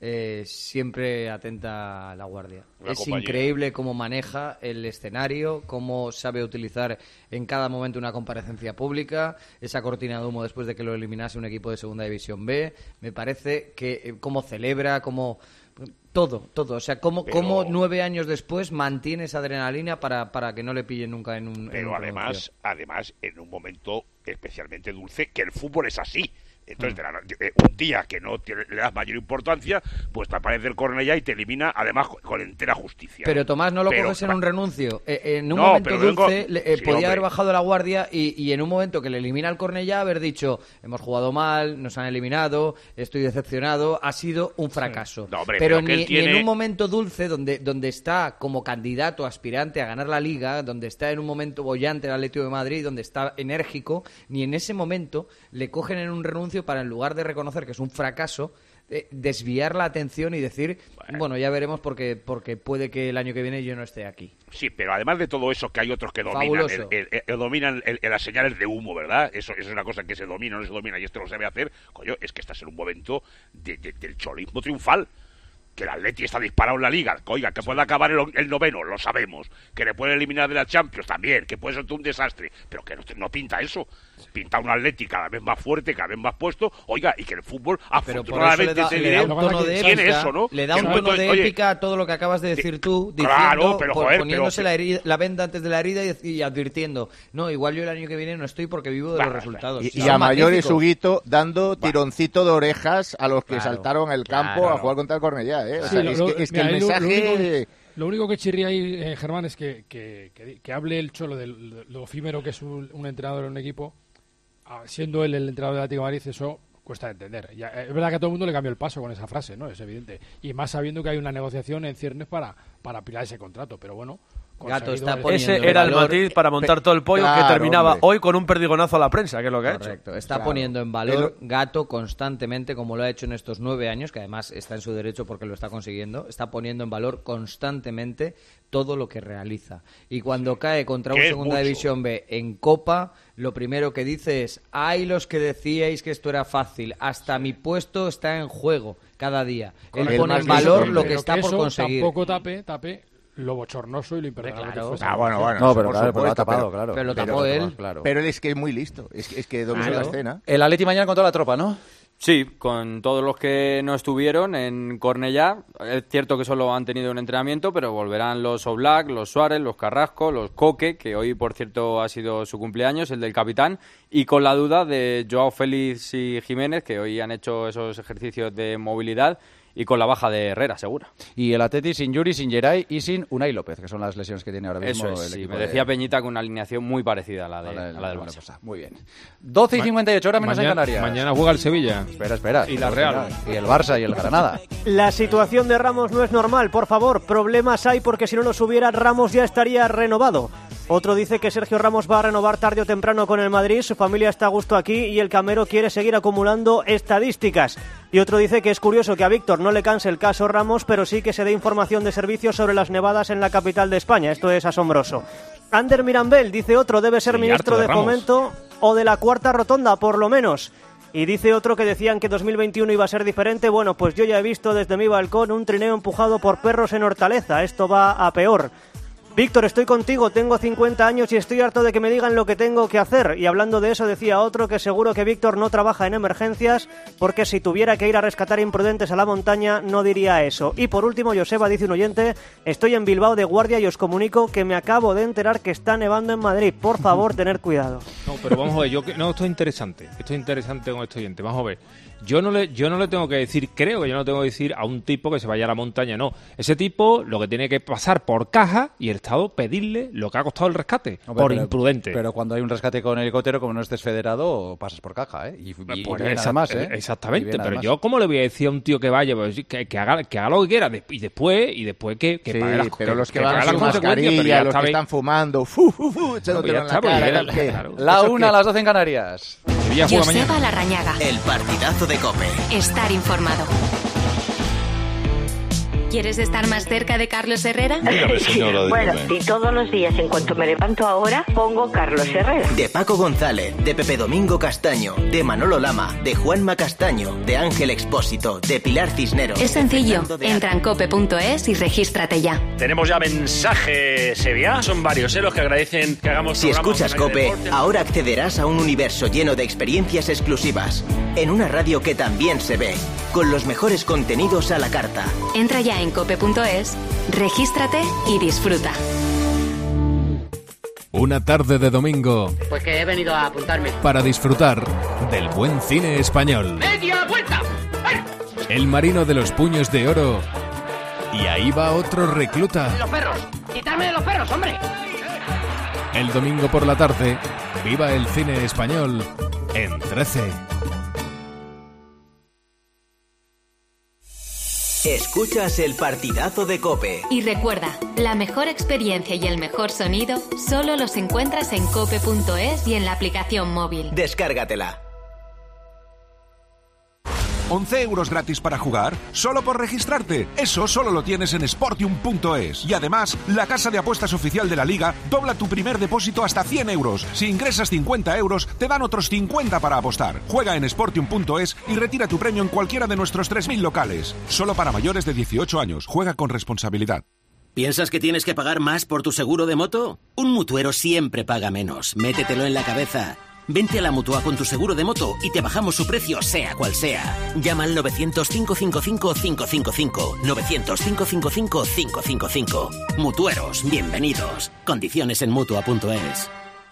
eh, siempre atenta a la guardia. Una es compañía. increíble cómo maneja el escenario, cómo sabe utilizar en cada momento una comparecencia pública, esa cortina de humo después de que lo eliminase un equipo de Segunda División B. Me parece que eh, cómo celebra, cómo... Todo, todo. O sea, cómo, Pero- cómo nueve años después mantiene esa adrenalina para, para que no le pillen nunca en un... en Pero un además, renuncio. además, en un momento especialmente dulce, que el fútbol es así. Entonces, Mm. de la- eh, un día que no tiene- le das mayor importancia, pues te aparece el Cornellá y te elimina, además, con, con entera justicia. Pero Tomás, no lo Pero, coges en un renuncio. Eh, en un No, momento pero vengo- dulce le- eh, sí, podía hombre. haber bajado la guardia y, y en un momento que le elimina al Cornellá haber dicho hemos jugado mal, nos han eliminado, estoy decepcionado, ha sido un fracaso. No, hombre, pero pero que ni, él tiene- ni en un momento dulce donde, donde está como candidato, aspirante a ganar la Liga, donde está en un momento bollante el Atlético de Madrid, donde está enérgico, ni en ese momento le cogen en un renuncio para en lugar de reconocer que es un fracaso, eh, desviar la atención y decir, bueno, ya veremos porque, porque puede que el año que viene yo no esté aquí. Sí, pero además de todo eso, que hay otros que dominan, Fabuloso. el- el- el- dominan el- el- las señales de humo, ¿verdad? Eso, eso es una cosa que se domina, no se domina, y esto lo sabe hacer. Coño, es que estás en un momento de- de- del cholismo triunfal. Que el Atleti está disparado en la Liga, oiga, que puede acabar el, el noveno, lo sabemos. Que le puede eliminar de la Champions también, que puede ser todo un desastre. Pero que no, no pinta eso. Pinta un Atleti cada vez más fuerte, cada vez más puesto. Oiga, y que el fútbol, Pero por eso le afortunadamente, da, te le diré, da un tono de tiene épica, eso, ¿no? le da Que un en tono momento, de oye, épica a todo lo que acabas de decir tú, diciendo, Claro, pero, pon- joder, poniéndose pero- la, herida- la venda antes de la herida y, y advirtiendo, no, igual yo el año que viene no estoy porque vivo de Bah, los resultados. Y, Sí, y son a mayores magníficos. Huguito dando tironcito de orejas a los que Claro, saltaron el campo claro. a jugar contra el Cornellá, ¿eh? O Sí, sea, lo- es lo- que, es que mira, el ahí lo- lo mensaje... único que- Lo único que chirría ahí, eh, Germán, es que, que, que, que hable el Cholo de lo, lo efímero que es un, un entrenador en un equipo, ah, siendo él el entrenador del Atlético de Madrid, eso cuesta de entender. Ya, eh, es verdad que a todo el mundo le cambió el paso con esa frase, ¿no? Es evidente. Y más sabiendo que hay una negociación en ciernes para, para pilar ese contrato. Pero bueno... Gato conseguido- está poniendo Ese era el valor- matiz para montar todo el pollo Claro, que terminaba hombre. hoy con un perdigonazo a la prensa, que es lo que ha hecho. Correcto. Está Claro. poniendo en valor Gato constantemente, como lo ha hecho en estos nueve años, que además está en su derecho porque lo está consiguiendo, está poniendo en valor constantemente todo lo que realiza. Y cuando cae contra un Que es Segunda mucho. División B en Copa, lo primero que dice es, hay los que decíais que esto era fácil, hasta mi puesto está en juego cada día. Él El pone más en valor listo, lo que Pero está por eso conseguir. tampoco tape, tape lo bochornoso y lo imperdonable Claro. que fue. Ah, bueno, bueno. No, eso pero por claro, pero lo ha supuesto, tapado, pero- claro. Pero lo Pero tapó él. claro. Pero él es que es muy listo, es, que- es que domina Claro. la escena. El Atleti mañana con toda la tropa, ¿no? Sí, con todos los que no estuvieron en Cornellá. Es cierto que solo han tenido un entrenamiento, pero volverán los Oblak, los Suárez, los Carrasco, los Coque, que hoy, por cierto, ha sido su cumpleaños, el del capitán, y con la duda de Joao Félix y Jiménez, que hoy han hecho esos ejercicios de movilidad, y con la baja de Herrera, segura. Y el Atleti sin Yuri, sin Geray y sin Unai López, que son las lesiones que tiene ahora mismo Eso es, el sí, equipo me de- decía Peñita con una alineación muy parecida a la, de, a la del- a la del bueno, Barça. pues, muy bien. doce y cincuenta y ocho horas menos en Mañana, Canarias. mañana juega el Sevilla. Espera, espera. Y la Real. Y el Barça y el Granada. La situación de Ramos no es normal, por favor. Problemas hay porque si no los hubiera, Ramos ya estaría renovado. Otro dice que Sergio Ramos va a renovar tarde o temprano con el Madrid, su familia está a gusto aquí y el Camero quiere seguir acumulando estadísticas. Y otro dice que es curioso que a Víctor no le canse el caso Ramos, pero sí que se dé información de servicios sobre las nevadas en la capital de España. Esto es asombroso. Ander Mirambel, dice otro, debe ser Sí, ministro harto de de Ramos. Fomento o de la Cuarta Rotonda, por lo menos. Y dice otro que decían que dos mil veintiuno iba a ser diferente. Bueno, pues yo ya he visto desde mi balcón un trineo empujado por perros en Hortaleza. Esto va a peor. Víctor, estoy contigo, tengo cincuenta años y estoy harto de que me digan lo que tengo que hacer. Y hablando de eso decía otro que seguro que Víctor no trabaja en emergencias porque si tuviera que ir a rescatar imprudentes a la montaña no diría eso. Y por último, Joseba dice un oyente, estoy en Bilbao de guardia y os comunico que me acabo de enterar que está nevando en Madrid. Por favor, tener cuidado. No, pero vamos a ver, yo que- no, esto es interesante, esto es interesante con este oyente, vamos a ver. Yo no le yo no le tengo que decir, creo que yo no tengo que decir a un tipo que se vaya a la montaña, no. Ese tipo lo que tiene que pasar por caja y el Estado pedirle lo que ha costado el rescate, Hombre, por pero- imprudente. Pero cuando hay un rescate con helicóptero, como no estés federado, pasas por caja, ¿eh? Y, y, y Pues bien esa- además, ¿eh? Exactamente, Y bien pero además. yo cómo le voy a decir a un tío que vaya, pues, que, que haga que haga lo que quiera de- y después y después que, que Sí, pague las pero los que, pague van las sin consecuencias, pero mascarilla, ya los está que bien. están fumando, fu, fu, fu, echándotelo Pues ya en está, la pues cara, ya, tal, ¿qué? claro. La ¿Eso una qué? a las doce en Canarias. Sevilla juega Joseba mañana. Larrañaga. El partidazo de COPE. Estar informado. ¿Quieres estar más cerca de Carlos Herrera? Bueno, y todos los días, en cuanto me levanto ahora, pongo Carlos Herrera. De Paco González, de Pepe Domingo Castaño, de Manolo Lama, de Juanma Castaño, de Ángel Expósito, de Pilar Cisneros. Es sencillo. Entra en cope punto es y regístrate ya. Tenemos ya mensaje Sevilla. Son varios, ¿eh? Los que agradecen que hagamos. Si escuchas Cope, ahora accederás a un universo lleno de experiencias exclusivas. En una radio que también se ve, con los mejores contenidos a la carta. Entra ya en cope punto es, regístrate y disfruta. Una tarde de domingo Pues que he venido a apuntarme. para disfrutar del buen cine español. ¡Media vuelta! El marino de los puños de oro. Y ahí va otro recluta. ¡Los perros! ¡Quitarme de los perros, hombre! El domingo por la tarde, viva el cine español en trece. Escuchas el partidazo de COPE. Y recuerda, la mejor experiencia y el mejor sonido solo los encuentras en cope punto es y en la aplicación móvil. Descárgatela. once euros gratis para jugar, solo por registrarte. Eso solo lo tienes en sportium punto es. Y además, la casa de apuestas oficial de la Liga dobla tu primer depósito hasta cien euros. Si ingresas cincuenta euros, te dan otros cincuenta para apostar. Juega en sportium punto es y retira tu premio en cualquiera de nuestros tres mil locales. Solo para mayores de dieciocho años. Juega con responsabilidad. ¿Piensas que tienes que pagar más por tu seguro de moto? Un mutuero siempre paga menos. Métetelo en la cabeza. Vente a la Mutua con tu seguro de moto y te bajamos su precio, sea cual sea. Llama al novecientos, cinco cinco cinco, cinco cinco cinco. novecientos, cinco cinco cinco, cinco cinco cinco. Mutueros, bienvenidos. Condiciones en mutua punto es.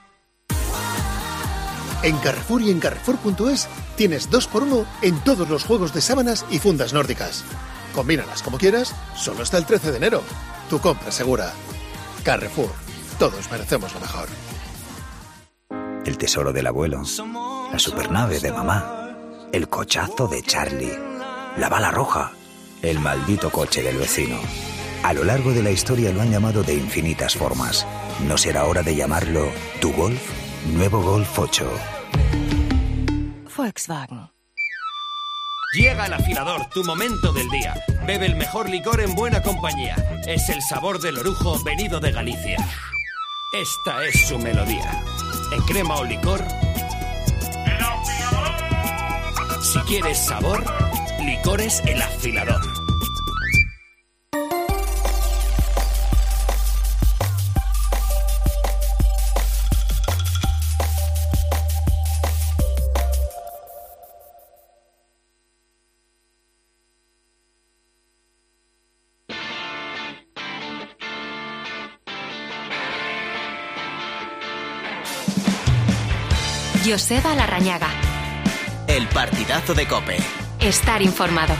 En Carrefour y en Carrefour punto es tienes dos por uno en todos los juegos de sábanas y fundas nórdicas. Combínalas como quieras, solo hasta el trece de enero. Tu compra segura. Carrefour. Todos merecemos lo mejor. El tesoro del abuelo, la supernave de mamá, el cochazo de Charlie, la bala roja, el maldito coche del vecino. A lo largo de la historia lo han llamado de infinitas formas. ¿No será hora de llamarlo tu Golf? Nuevo Golf ocho. Volkswagen. Llega el afilador, tu momento del día. Bebe el mejor licor en buena compañía. Es el sabor del orujo venido de Galicia. Esta es su melodía. En crema o licor. ¡El afilador! Si quieres sabor, licores El Afilador. Joseba Larrañaga. El partidazo de COPE. Estar informado.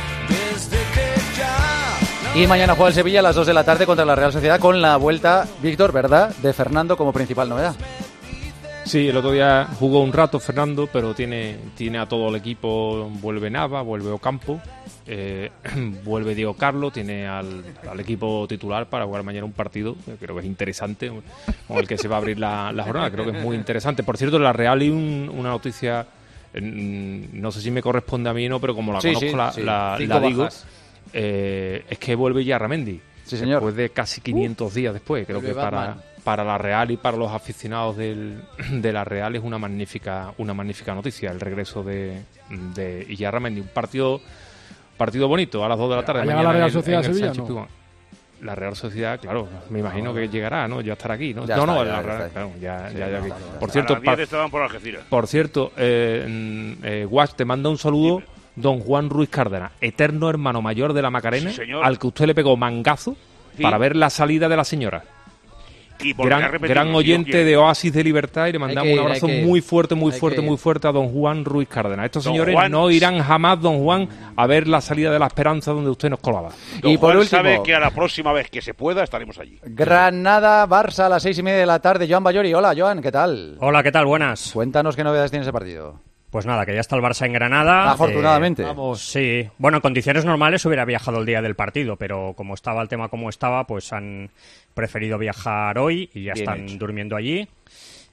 Y mañana juega el Sevilla a las dos de la tarde contra la Real Sociedad con la vuelta, Víctor, ¿verdad?, de Fernando como principal novedad. Sí, el otro día jugó un rato Fernando, pero tiene, tiene a todo el equipo. Vuelve Nava, vuelve Ocampo, eh, vuelve Diego Carlos, tiene al, al equipo titular para jugar mañana un partido que creo que es interesante, con el que se va a abrir la, la jornada. Creo que es muy interesante. Por cierto, en la Real hay un, una noticia, no sé si me corresponde a mí o no, pero como la sí, conozco sí, la, sí. la, la digo, eh, es que vuelve Yarramendi. Sí, señor. Después de casi quinientos uh, días después. Creo que para, para la Real y para los aficionados del, de la Real es una magnífica una magnífica noticia el regreso de, de Yarramendi. Un partido partido bonito a las dos de la tarde. ¿Llega la Real Sociedad a Sevilla? No. La Real Sociedad, claro, me imagino no, que llegará, ¿no? Ya estará aquí, ¿no? Ya no, está, no, ya, la ya Real, está. claro, ya, Sí, ya, ya, no, ya. no, Por A cierto, las diez pa- estaban por Algeciras. por cierto, eh, eh, Guas, te manda un saludo don Juan Ruiz Cárdenas, eterno hermano mayor de la Macarena, Sí, señor. al que usted le pegó mangazo Sí. para ver la salida de la señora. Y porque ha Gran, repetido, gran si Dios oyente quiere. de Oasis de Libertad y le mandamos que ir, un abrazo hay que ir. muy fuerte, muy Hay fuerte, que ir. muy fuerte a don Juan Ruiz Cárdenas. Estos Don señores Juan- no irán jamás, don Juan, a ver la salida de la esperanza donde usted nos colaba. Don Y por Juan último- sabe que a la próxima vez que se pueda estaremos allí. Granada-Barça a las seis y media de la tarde. Joan Bayori, hola, Joan, ¿qué tal? Hola, ¿qué tal? Buenas. Cuéntanos qué novedades tiene ese partido. Pues nada, que ya está el Barça en Granada. Afortunadamente. Eh, vamos, sí. Bueno, en condiciones normales hubiera viajado el día del partido, pero como estaba el tema como estaba, pues han preferido viajar hoy y ya Bien están hecho. durmiendo allí.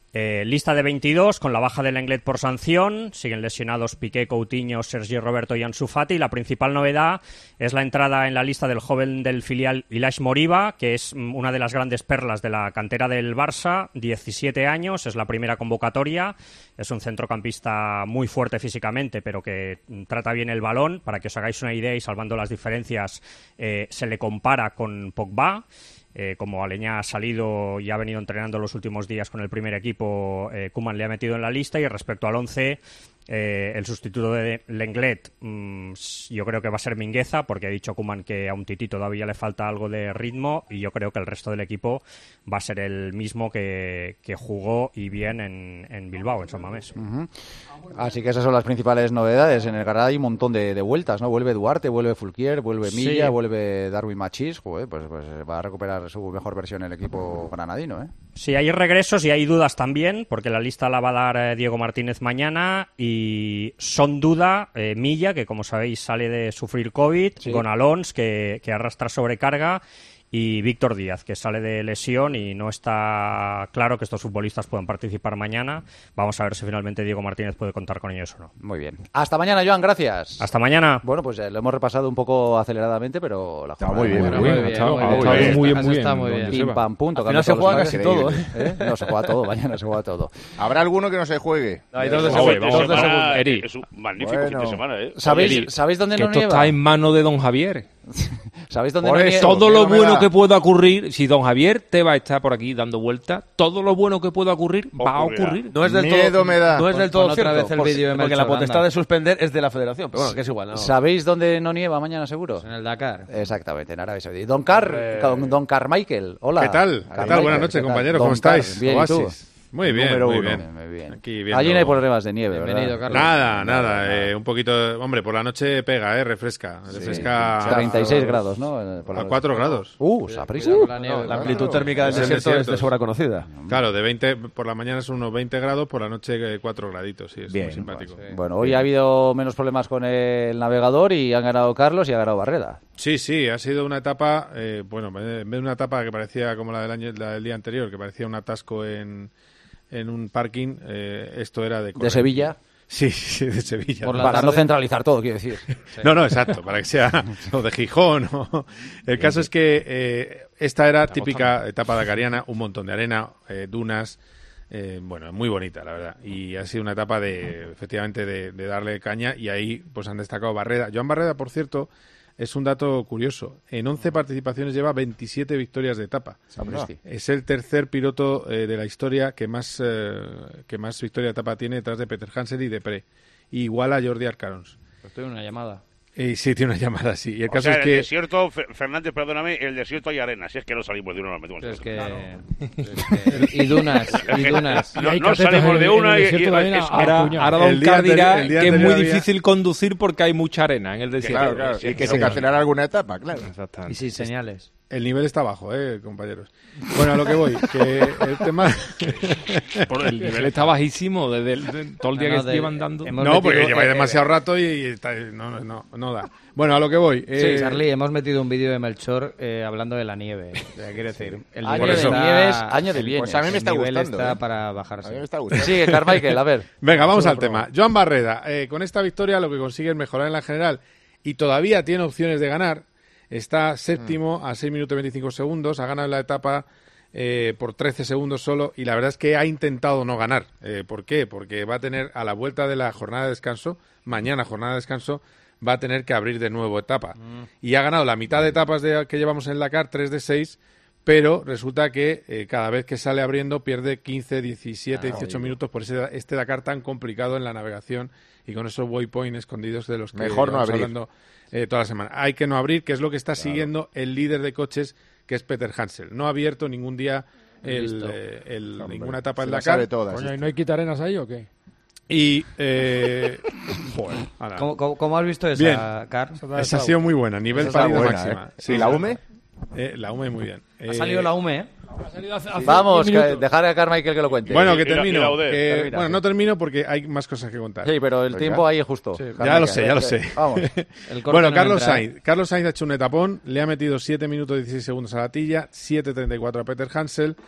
Eh, lista de veintidós, con la baja de Lenglet por sanción. Siguen lesionados Piqué, Coutinho, Sergi Roberto y Ansu Fati. La principal novedad es la entrada en la lista del joven del filial Ilaix Moriba, que es una de las grandes perlas de la cantera del Barça. diecisiete años, es la primera convocatoria. Es un centrocampista muy fuerte físicamente, pero que trata bien el balón. Para que os hagáis una idea y salvando las diferencias, eh, se le compara con Pogba. Eh, como Aleñá ha salido y ha venido entrenando los últimos días con el primer equipo, eh, Koeman le ha metido en la lista. Y respecto al once, eh, el sustituto de Lenglet, mmm, yo creo que va a ser Mingueza, porque ha dicho Koeman que a un Tití todavía le falta algo de ritmo, y yo creo que el resto del equipo va a ser el mismo que, que jugó y bien en, en Bilbao, en San Mamés. Uh-huh. Así que esas son las principales novedades. En el Granada hay un montón de, de vueltas, ¿no? Vuelve Duarte, vuelve Fulquier, vuelve Milla, sí. vuelve Darwin Machís. Joder, pues, pues va a recuperar su mejor versión el equipo granadino, ¿eh? Sí, hay regresos y hay dudas también, porque la lista la va a dar eh, Diego Martínez mañana, y son duda eh, Milla, que como sabéis sale de sufrir COVID, sí. Gonalons, que, que arrastra sobrecarga, y Víctor Díaz, que sale de lesión y no está claro que estos futbolistas puedan participar mañana. Vamos a ver si finalmente Diego Martínez puede contar con ellos o no. Muy bien. Hasta mañana, Joan, gracias. Hasta mañana. Bueno, pues eh, lo hemos repasado un poco aceleradamente, pero la está muy bien, muy bien. Está muy bien, está muy bien. Pim, pam, punto. Al final se juega casi todo, ¿eh? ¿eh? No, se juega todo, mañana se juega todo. ¿Habrá alguno que no se juegue? No, hay dos de segunda. Es un magnífico fin de semana, ¿eh? ¿Sabéis, ¿sabéis dónde que no esto nieva? está en manos de don Javier. ¿Sabéis dónde Por no eso, nieva? todo lo bueno que pueda ocurrir, si don Javier te va a estar por aquí dando vueltas, todo lo bueno que pueda ocurrir va a ocurrir. No es del Miedo todo, me da. No es del todo otra cierto, vez el por- vídeo de porque Melchor, la potestad anda. de suspender es de la Federación, pero bueno, que es igual. ¿no? ¿Sabéis dónde no nieva mañana seguro? En el Dakar. Exactamente, en Arabia Saudí. Don Car, Eh, don, don Carmichael, hola. ¿Qué tal? ¿Qué Carmichael, tal? Buenas noches, ¿qué tal? compañeros. Don ¿Cómo Car, estáis? bien, ¿y tú? Oasis. Muy bien, Número muy uno. bien. Muy bien. Aquí viendo- Allí no hay problemas de nieve, Bienvenido, ¿verdad? Carlos. Nada, nada. eh, un poquito, hombre, por la noche pega, eh, refresca. Refresca treinta y seis grados, ¿no? En- por la a noche. cuatro grados. Uh, saprisa. Cuidado con la nieve. La amplitud térmica del Es el desierto es desierto. de sobra conocida. Claro, de veinte, por la mañana son unos veinte grados, por la noche eh, cuatro graditos, sí, es Bien, muy simpático. Bueno, hoy ha habido menos problemas con el navegador y han ganado Carlos y ha ganado Barreda. Sí, sí, ha sido una etapa, eh, bueno, en vez de una etapa que parecía como la del año, la del día anterior, que parecía un atasco en, en un parking, eh, esto era de De correr. Sevilla. Sí, sí, de Sevilla. Por la Para no tarde. centralizar todo, quiero decir. No, no, exacto, para que sea o de Gijón. O... El caso es que eh, esta era típica etapa dakariana, un montón de arena, eh, dunas, eh, bueno, muy bonita, la verdad. Y ha sido una etapa de, efectivamente, de, de darle caña, y ahí pues han destacado Barreda. Joan Barreda, por cierto, es un dato curioso. En once participaciones lleva veintisiete victorias de etapa. Sapristi. Es el tercer piloto eh, de la historia que más eh, que más victoria de etapa tiene, detrás de Peter Hansel y de Pre. Igual a Jordi Arcarons. Pues tengo una llamada. Y sí, tiene una llamada así. Y el O caso sea, es en que... el desierto, Fer- Fernández, perdóname, en el desierto hay arena. Si es que no salimos de uno, nos metemos en Es otro. que... es que- Y dunas, y dunas. No, hay no catetos salimos en- de en una el y, desierto y- de arena. es que- Ahora- Ahora, ahora Don El día Car dirá anteri- el día que es muy anterior había- difícil conducir porque hay mucha arena en el desierto. Claro, claro. sí, Y que sí, se sí. cancelará alguna etapa, claro. Exactamente. Y sin señales. El nivel está bajo, eh, compañeros. Bueno, a lo que voy, que el tema... Por el nivel está bajísimo desde el, de- todo el día No, no, que de- llevan dando. hemos No, porque metido- lleváis eh, demasiado rato y, y está- no, no, no, no da. Bueno, a lo que voy. Sí, eh, Charlie, hemos metido un vídeo de Melchor eh, hablando de la nieve. O sea, quiero decir, el Año nivel de está- nieves, año de el- bienes. Pues a mí me está el nivel gustando, está ¿eh? para A bajarse. mí me está gustando. Sigue, Carmichael, a ver. Venga, vamos Solo al tema. Joan Barreda, eh, con esta victoria lo que consigue es mejorar en la general y todavía tiene opciones de ganar. Está séptimo a seis minutos veinticinco segundos, ha ganado la etapa eh, por trece segundos solo, y la verdad es que ha intentado no ganar. Eh, ¿Por qué? Porque va a tener, a la vuelta de la jornada de descanso, mañana jornada de descanso, va a tener que abrir de nuevo etapa. Y ha ganado la mitad de etapas de, que llevamos en el Dakar, tres de seis, pero resulta que eh, cada vez que sale abriendo pierde quince, diecisiete, dieciocho minutos por ese, este Dakar tan complicado en la navegación y con esos waypoints escondidos de los que Mejor no vamos abrir. hablando eh, toda la semana. Hay que no abrir, que es lo que está siguiendo el líder de coches, que es Peter Hansel. No ha abierto ningún día el, Listo. eh, el- Hombre, ninguna etapa se del la Dakar. sabe todas. Coño, ¿y no hay quitarenas ahí o qué? Y... Eh, joder, ala. ¿Cómo, cómo, cómo has visto esa, Bien. Car? Esa ha sido muy buena, nivel Esa está pálida buena, máxima. ¿eh? ¿Y la U M E? Eh, la U M E muy bien. Ha salido la U M E, ¿eh? Ha salido hace- hace Vamos, diez que- minutos. dejar a Carmichael que lo cuente. Bueno, que Y la- y termino. la U D, que- termina, bueno, sí. no termino porque hay más cosas que contar. Sí, pero el Venga. tiempo ahí es justo. Ya Carmichael, lo sé, ya lo sé. Vamos. El corte Bueno, no Carlos entra. Sainz. Carlos Sainz ha hecho un etapón, le ha metido siete minutos dieciséis segundos a la tilla, siete treinta y cuatro a Peter Hansel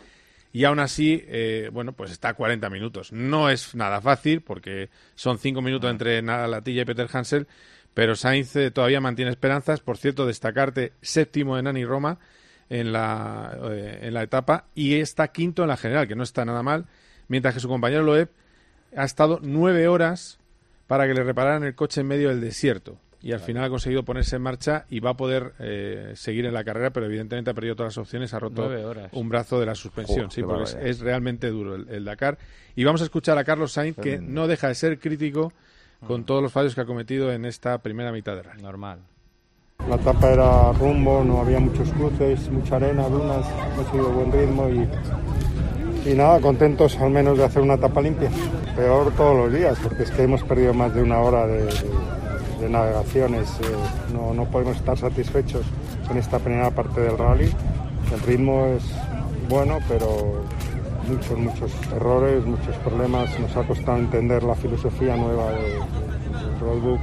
y aún así, eh, bueno, pues está a cuarenta minutos. No es nada fácil porque son cinco minutos entre Nala Latilla y Peter Hansel, pero Sainz eh, todavía mantiene esperanzas. Por cierto, destacarte séptimo en Nani Roma en la, eh, en la etapa y está quinto en la general, que no está nada mal, mientras que su compañero Loeb ha estado nueve horas para que le repararan el coche en medio del desierto. Y al final ha conseguido ponerse en marcha y va a poder eh, seguir en la carrera, pero evidentemente ha perdido todas las opciones, ha roto un brazo de la suspensión. Joder, sí, porque es, es realmente duro el, el Dakar. Y vamos a escuchar a Carlos Sainz, que no deja de ser crítico con todos los fallos que ha cometido en esta primera mitad de rally. Normal. La etapa era rumbo, no había muchos cruces, mucha arena, dunas, hemos seguido buen ritmo y, y nada, contentos al menos de hacer una etapa limpia. Peor todos los días, porque es que hemos perdido más de una hora de... de de navegaciones, eh, no, no podemos estar satisfechos con esta primera parte del rally. El ritmo es bueno, pero muchos, muchos errores, muchos problemas. Nos ha costado entender la filosofía nueva de, de, del roadbook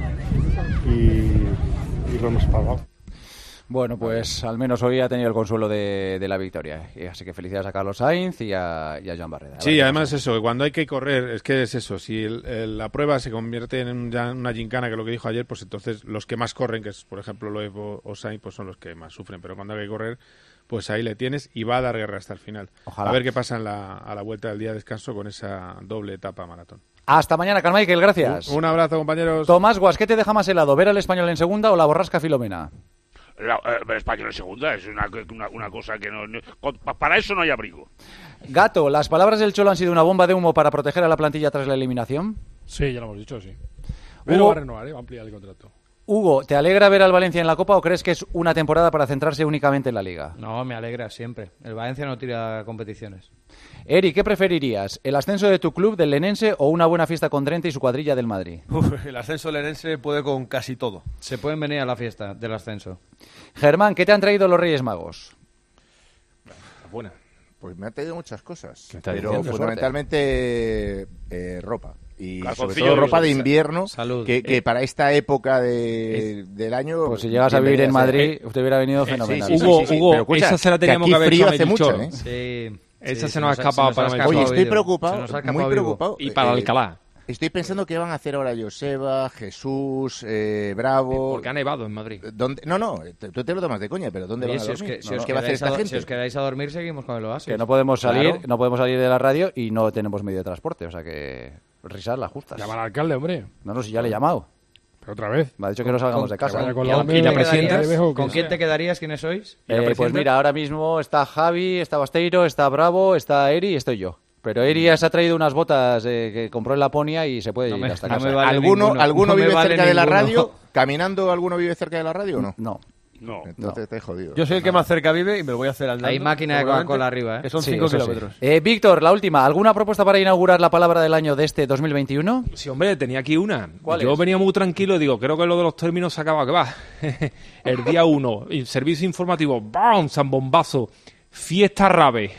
y, y lo hemos pagado. Bueno, pues al menos hoy ha tenido el consuelo de, de la victoria. Y así que felicidades a Carlos Sainz y a, y a Joan Barreda. Sí, además eso, que cuando hay que correr, es que es eso, si el, el, la prueba se convierte en un, ya una gincana, que es lo que dijo ayer, pues entonces los que más corren, que es por ejemplo Loeb o, o Sainz, pues son los que más sufren. Pero cuando hay que correr, pues ahí le tienes y va a dar guerra hasta el final. Ojalá. A ver qué pasa en la, a la vuelta del día de descanso con esa doble etapa maratón. Hasta mañana, Carmichael, gracias. Un, un abrazo, compañeros. Tomás Guas, ¿qué te deja más helado? ¿Ver al Español en segunda o la borrasca Filomena? La, eh, el Español en segunda es una, una, una cosa que no, no con, para eso no hay abrigo. Gato, ¿las palabras del Cholo han sido una bomba de humo para proteger a la plantilla tras la eliminación? Sí, ya lo hemos dicho, sí. Pero Hugo, va a renovar, ¿eh? Va a ampliar el contrato. Hugo, ¿te alegra ver al Valencia en la Copa o crees que es una temporada para centrarse únicamente en la Liga? No, me alegra siempre. El Valencia no tira competiciones. Eri, ¿qué preferirías? ¿El ascenso de tu club, del Lenense, o una buena fiesta con Trente y su cuadrilla del Madrid? Uf, el ascenso del Lenense puede con casi todo. Se pueden venir a la fiesta del ascenso. Germán, ¿qué te han traído los Reyes Magos? Buena. Pues me han traído muchas cosas, ¿Qué está pero diciendo? fundamentalmente eh, ropa. Y Calzoncillo sobre todo ropa de de invierno, Salud. que, que para esta época de, del año... Pues si llegas a vivir en bienvenida sea. Madrid, usted hubiera venido Eh, fenomenal. sí, sí, Hugo, sí, sí, sí. Hugo, Pero escucha, esa se la que teníamos aquí que haber frío dicho a hace Melchor. mucho, ¿eh? Sí. Esa sí, se nos ha nos escapado se para nos ha Melchor. Oye, escapado estoy vídeo. preocupado, Se nos ha muy escapado preocupado. Y para eh, Alcalá. Estoy pensando qué van a hacer ahora Joseba, Jesús, eh, Bravo... Porque ha nevado en Madrid. ¿Dónde? No, no, te- tú te lo tomas de coña, pero ¿dónde Oye, van a si os, dormir? que- si No, os ¿qué va a hacer quedáis a esta do- gente? si os quedáis a dormir, seguimos con el Oasis. Que no podemos salir, Claro. no podemos salir de la radio y no tenemos medio de transporte, o sea que risas las justas. Llama al alcalde, hombre. No, no, si ya le he llamado. Pero otra vez. Me ha dicho que no salgamos Con- de casa. que vaya con ¿Y la a- OME, y la que presidentas? se dejo que ¿Con quién sea. te quedarías? ¿Quiénes sois? Eh, pues mira, ahora mismo está Javi, está Basteiro, está Bravo, está Eri y estoy yo. Pero Eri se ha traído unas botas eh, que compró en Laponia y se puede No ir me- hasta no casa. me vale ¿Alguno, ninguno. ¿alguno No me vive vale cerca de la ninguno. radio? ¿Caminando alguno vive cerca de la radio o no? No. No. Entonces te he jodido. Yo soy el que más cerca vive y me lo voy a hacer andando. Hay máquina de seguramente, Coca-Cola arriba, ¿eh? Que son Sí, cinco eso sí. kilómetros. Eh, Víctor, la última. ¿Alguna propuesta para inaugurar la palabra del año de este dos mil veintiuno? Sí, hombre, tenía aquí una. ¿Cuál Yo es? venía muy tranquilo y digo, creo que lo de los términos se acaba, que va. El día uno, y servicio informativo, ¡bam! San Bombazo. Fiesta Rave.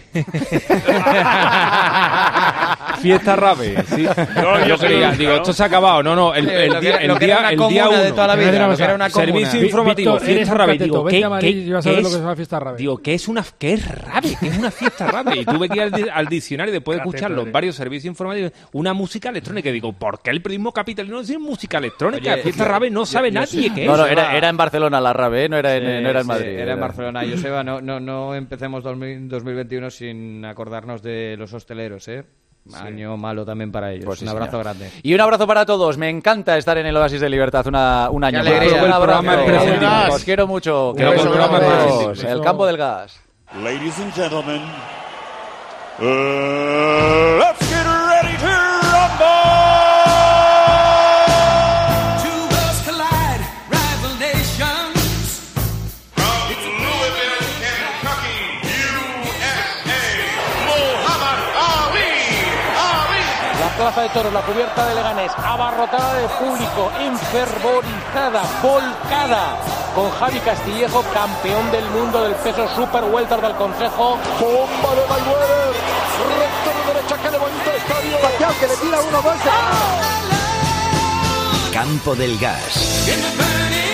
Fiesta Rave, sí. No, yo yo creía, sé, digo, ¿no? esto se ha acabado. No, no, el, Eh, el lo que día, era- el lo que era día, una el comuna día de uno. toda la vida, Mira, lo que era una Servicio comuna. informativo, Víctor, eres fiesta un rave. cateto, Digo, vete ¿qué, a Madrid y vas a qué ver lo es? que es una fiesta rave. Digo, ¿qué es una qué es rave? ¿Qué es una fiesta rave? Y tuve que ir al, di- al diccionario después de Cateto, escucharlo en eres. varios servicios informativos, una música electrónica. Y digo, ¿por qué el periodismo capitalino dice música electrónica? Oye, fiesta yo- rave no sabe yo- yo nadie sé- qué No, es. no, era, era en Barcelona la rave, ¿eh? no era en, Sí, no era en sí, Madrid. Era en Barcelona. Joseba, no, no, no empecemos dos mil dos mil veintiuno sin acordarnos de los hosteleros, ¿eh? Año malo también para ellos. Pues sí, un abrazo señor. grande. Y un abrazo para todos. Me encanta estar en el Oasis de Libertad una, un año Qué más. alegría. Un El abrazo. programa es prescindible. Os quiero mucho. Creo que el programa es prescindible. El campo del gas. Ladies and gentlemen, uh, let's get ready to rumble! Two worlds collide, rival nations. From Louisville, Kentucky, U S A, Muhammad Ali, Ali. La plaza de toros, la cubierta de Leganés, abarrotada de público, enfervorizada, volcada, con Javi Castillejo, campeón del mundo del peso super welter del Consejo. Bomba de Mayweather. Recto de derecha que levanta el estadio. Pacquiao que le tira uno más. Campo del Gas. In the burning heart.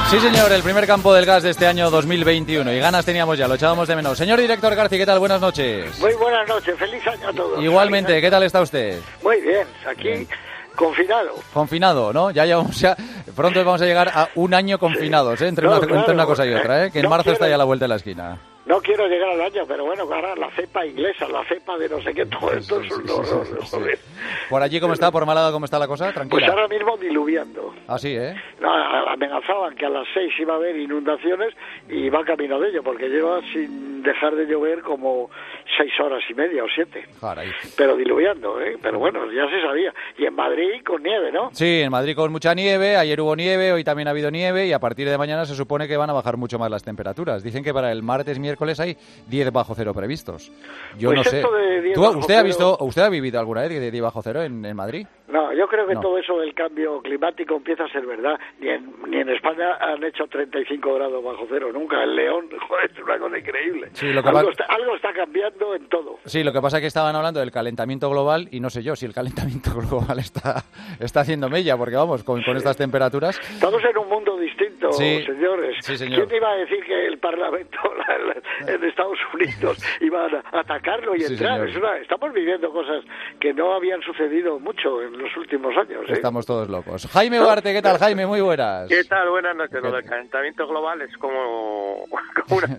Sí, señor, el primer campo del gas de este año dos mil veintiuno. Y ganas teníamos ya, lo echábamos de menos. Señor director García, ¿qué tal? Buenas noches. Muy buenas noches, feliz año a todos. Igualmente, ¿qué tal está usted? Muy bien, aquí bien. Confinado. Confinado, ¿no? Ya llevamos ya... Pronto vamos a llegar a un año confinados, ¿eh? Entre, no, una, claro, entre una cosa y otra, ¿eh? Que en no marzo quiero... está ya a la vuelta de la esquina. No quiero llegar al año, pero bueno, ahora la cepa inglesa, la cepa de no sé qué, todo esto es un horror. Sí, sí, sí. ¿Por allí cómo está? ¿Por Málaga cómo está la cosa? Tranquila. Pues ahora mismo diluviando. Ah, sí, ¿eh? No, amenazaban que a las seis iba a haber inundaciones y va camino de ello, porque lleva sin dejar de llover como seis horas y media o siete. Caray. Pero diluviando, ¿eh? Pero bueno, ya se sabía. Y en Madrid con nieve, ¿no? Sí, en Madrid con mucha nieve, ayer hubo nieve, hoy también ha habido nieve y a partir de mañana se supone que van a bajar mucho más las temperaturas. Dicen que para el martes, miércoles hay diez bajo cero previstos. Yo pues no sé. ¿Tú, ¿Usted ha visto, usted ha vivido alguna vez de diez bajo cero en, en Madrid? No, yo creo que no. todo eso del cambio climático empieza a ser verdad. Ni en, ni en España han hecho treinta y cinco grados bajo cero nunca. En León, joder, es una cosa increíble. Sí, lo que algo, va... está, algo está cambiando en todo. Sí, lo que pasa es que estaban hablando del calentamiento global y no sé yo si el calentamiento global está, está haciendo mella, porque vamos, con, con estas temperaturas... Todos en un mundo distinto, sí, señores. Sí, señor. ¿Quién iba a decir que el Parlamento la, la, en Estados Unidos iba a atacarlo y sí, entrar? Es una, estamos viviendo cosas que no habían sucedido mucho en los últimos años. ¿eh? Estamos todos locos. Jaime Ugarte, ¿qué tal, Jaime? Muy buenas. ¿Qué tal? Buenas noches. Lo del calentamiento global es como, como, una,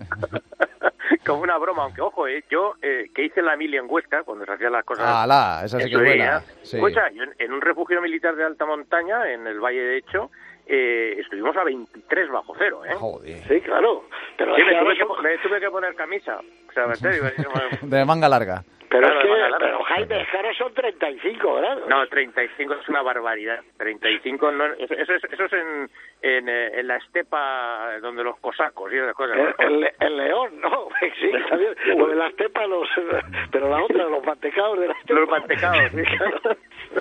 como una broma, aunque ojo, eh, yo eh, que hice la mili en Huesca, cuando se hacían las cosas... ¡Hala! Esa sí que es buena. Sí. Escucha, yo en, en un refugio militar de alta montaña, en el Valle de Hecho, eh, estuvimos a veintitrés bajo cero, ¿eh? Joder. Sí, claro. Pero sí, me, tuve que, me tuve que poner camisa. O sea, me digo, de manga larga. Pero claro, es que, larga. pero Jaime, es que ahora son treinta y cinco grados. No, treinta y cinco es una barbaridad. treinta y cinco, no, eso, eso, es, eso es en, en, en la estepa donde los cosacos y esas cosas. En, en, en León, no, sí, está bien. Lo de la estepa, los, pero la otra, los mantecados de la estepa. Los mantecados, sí, claro.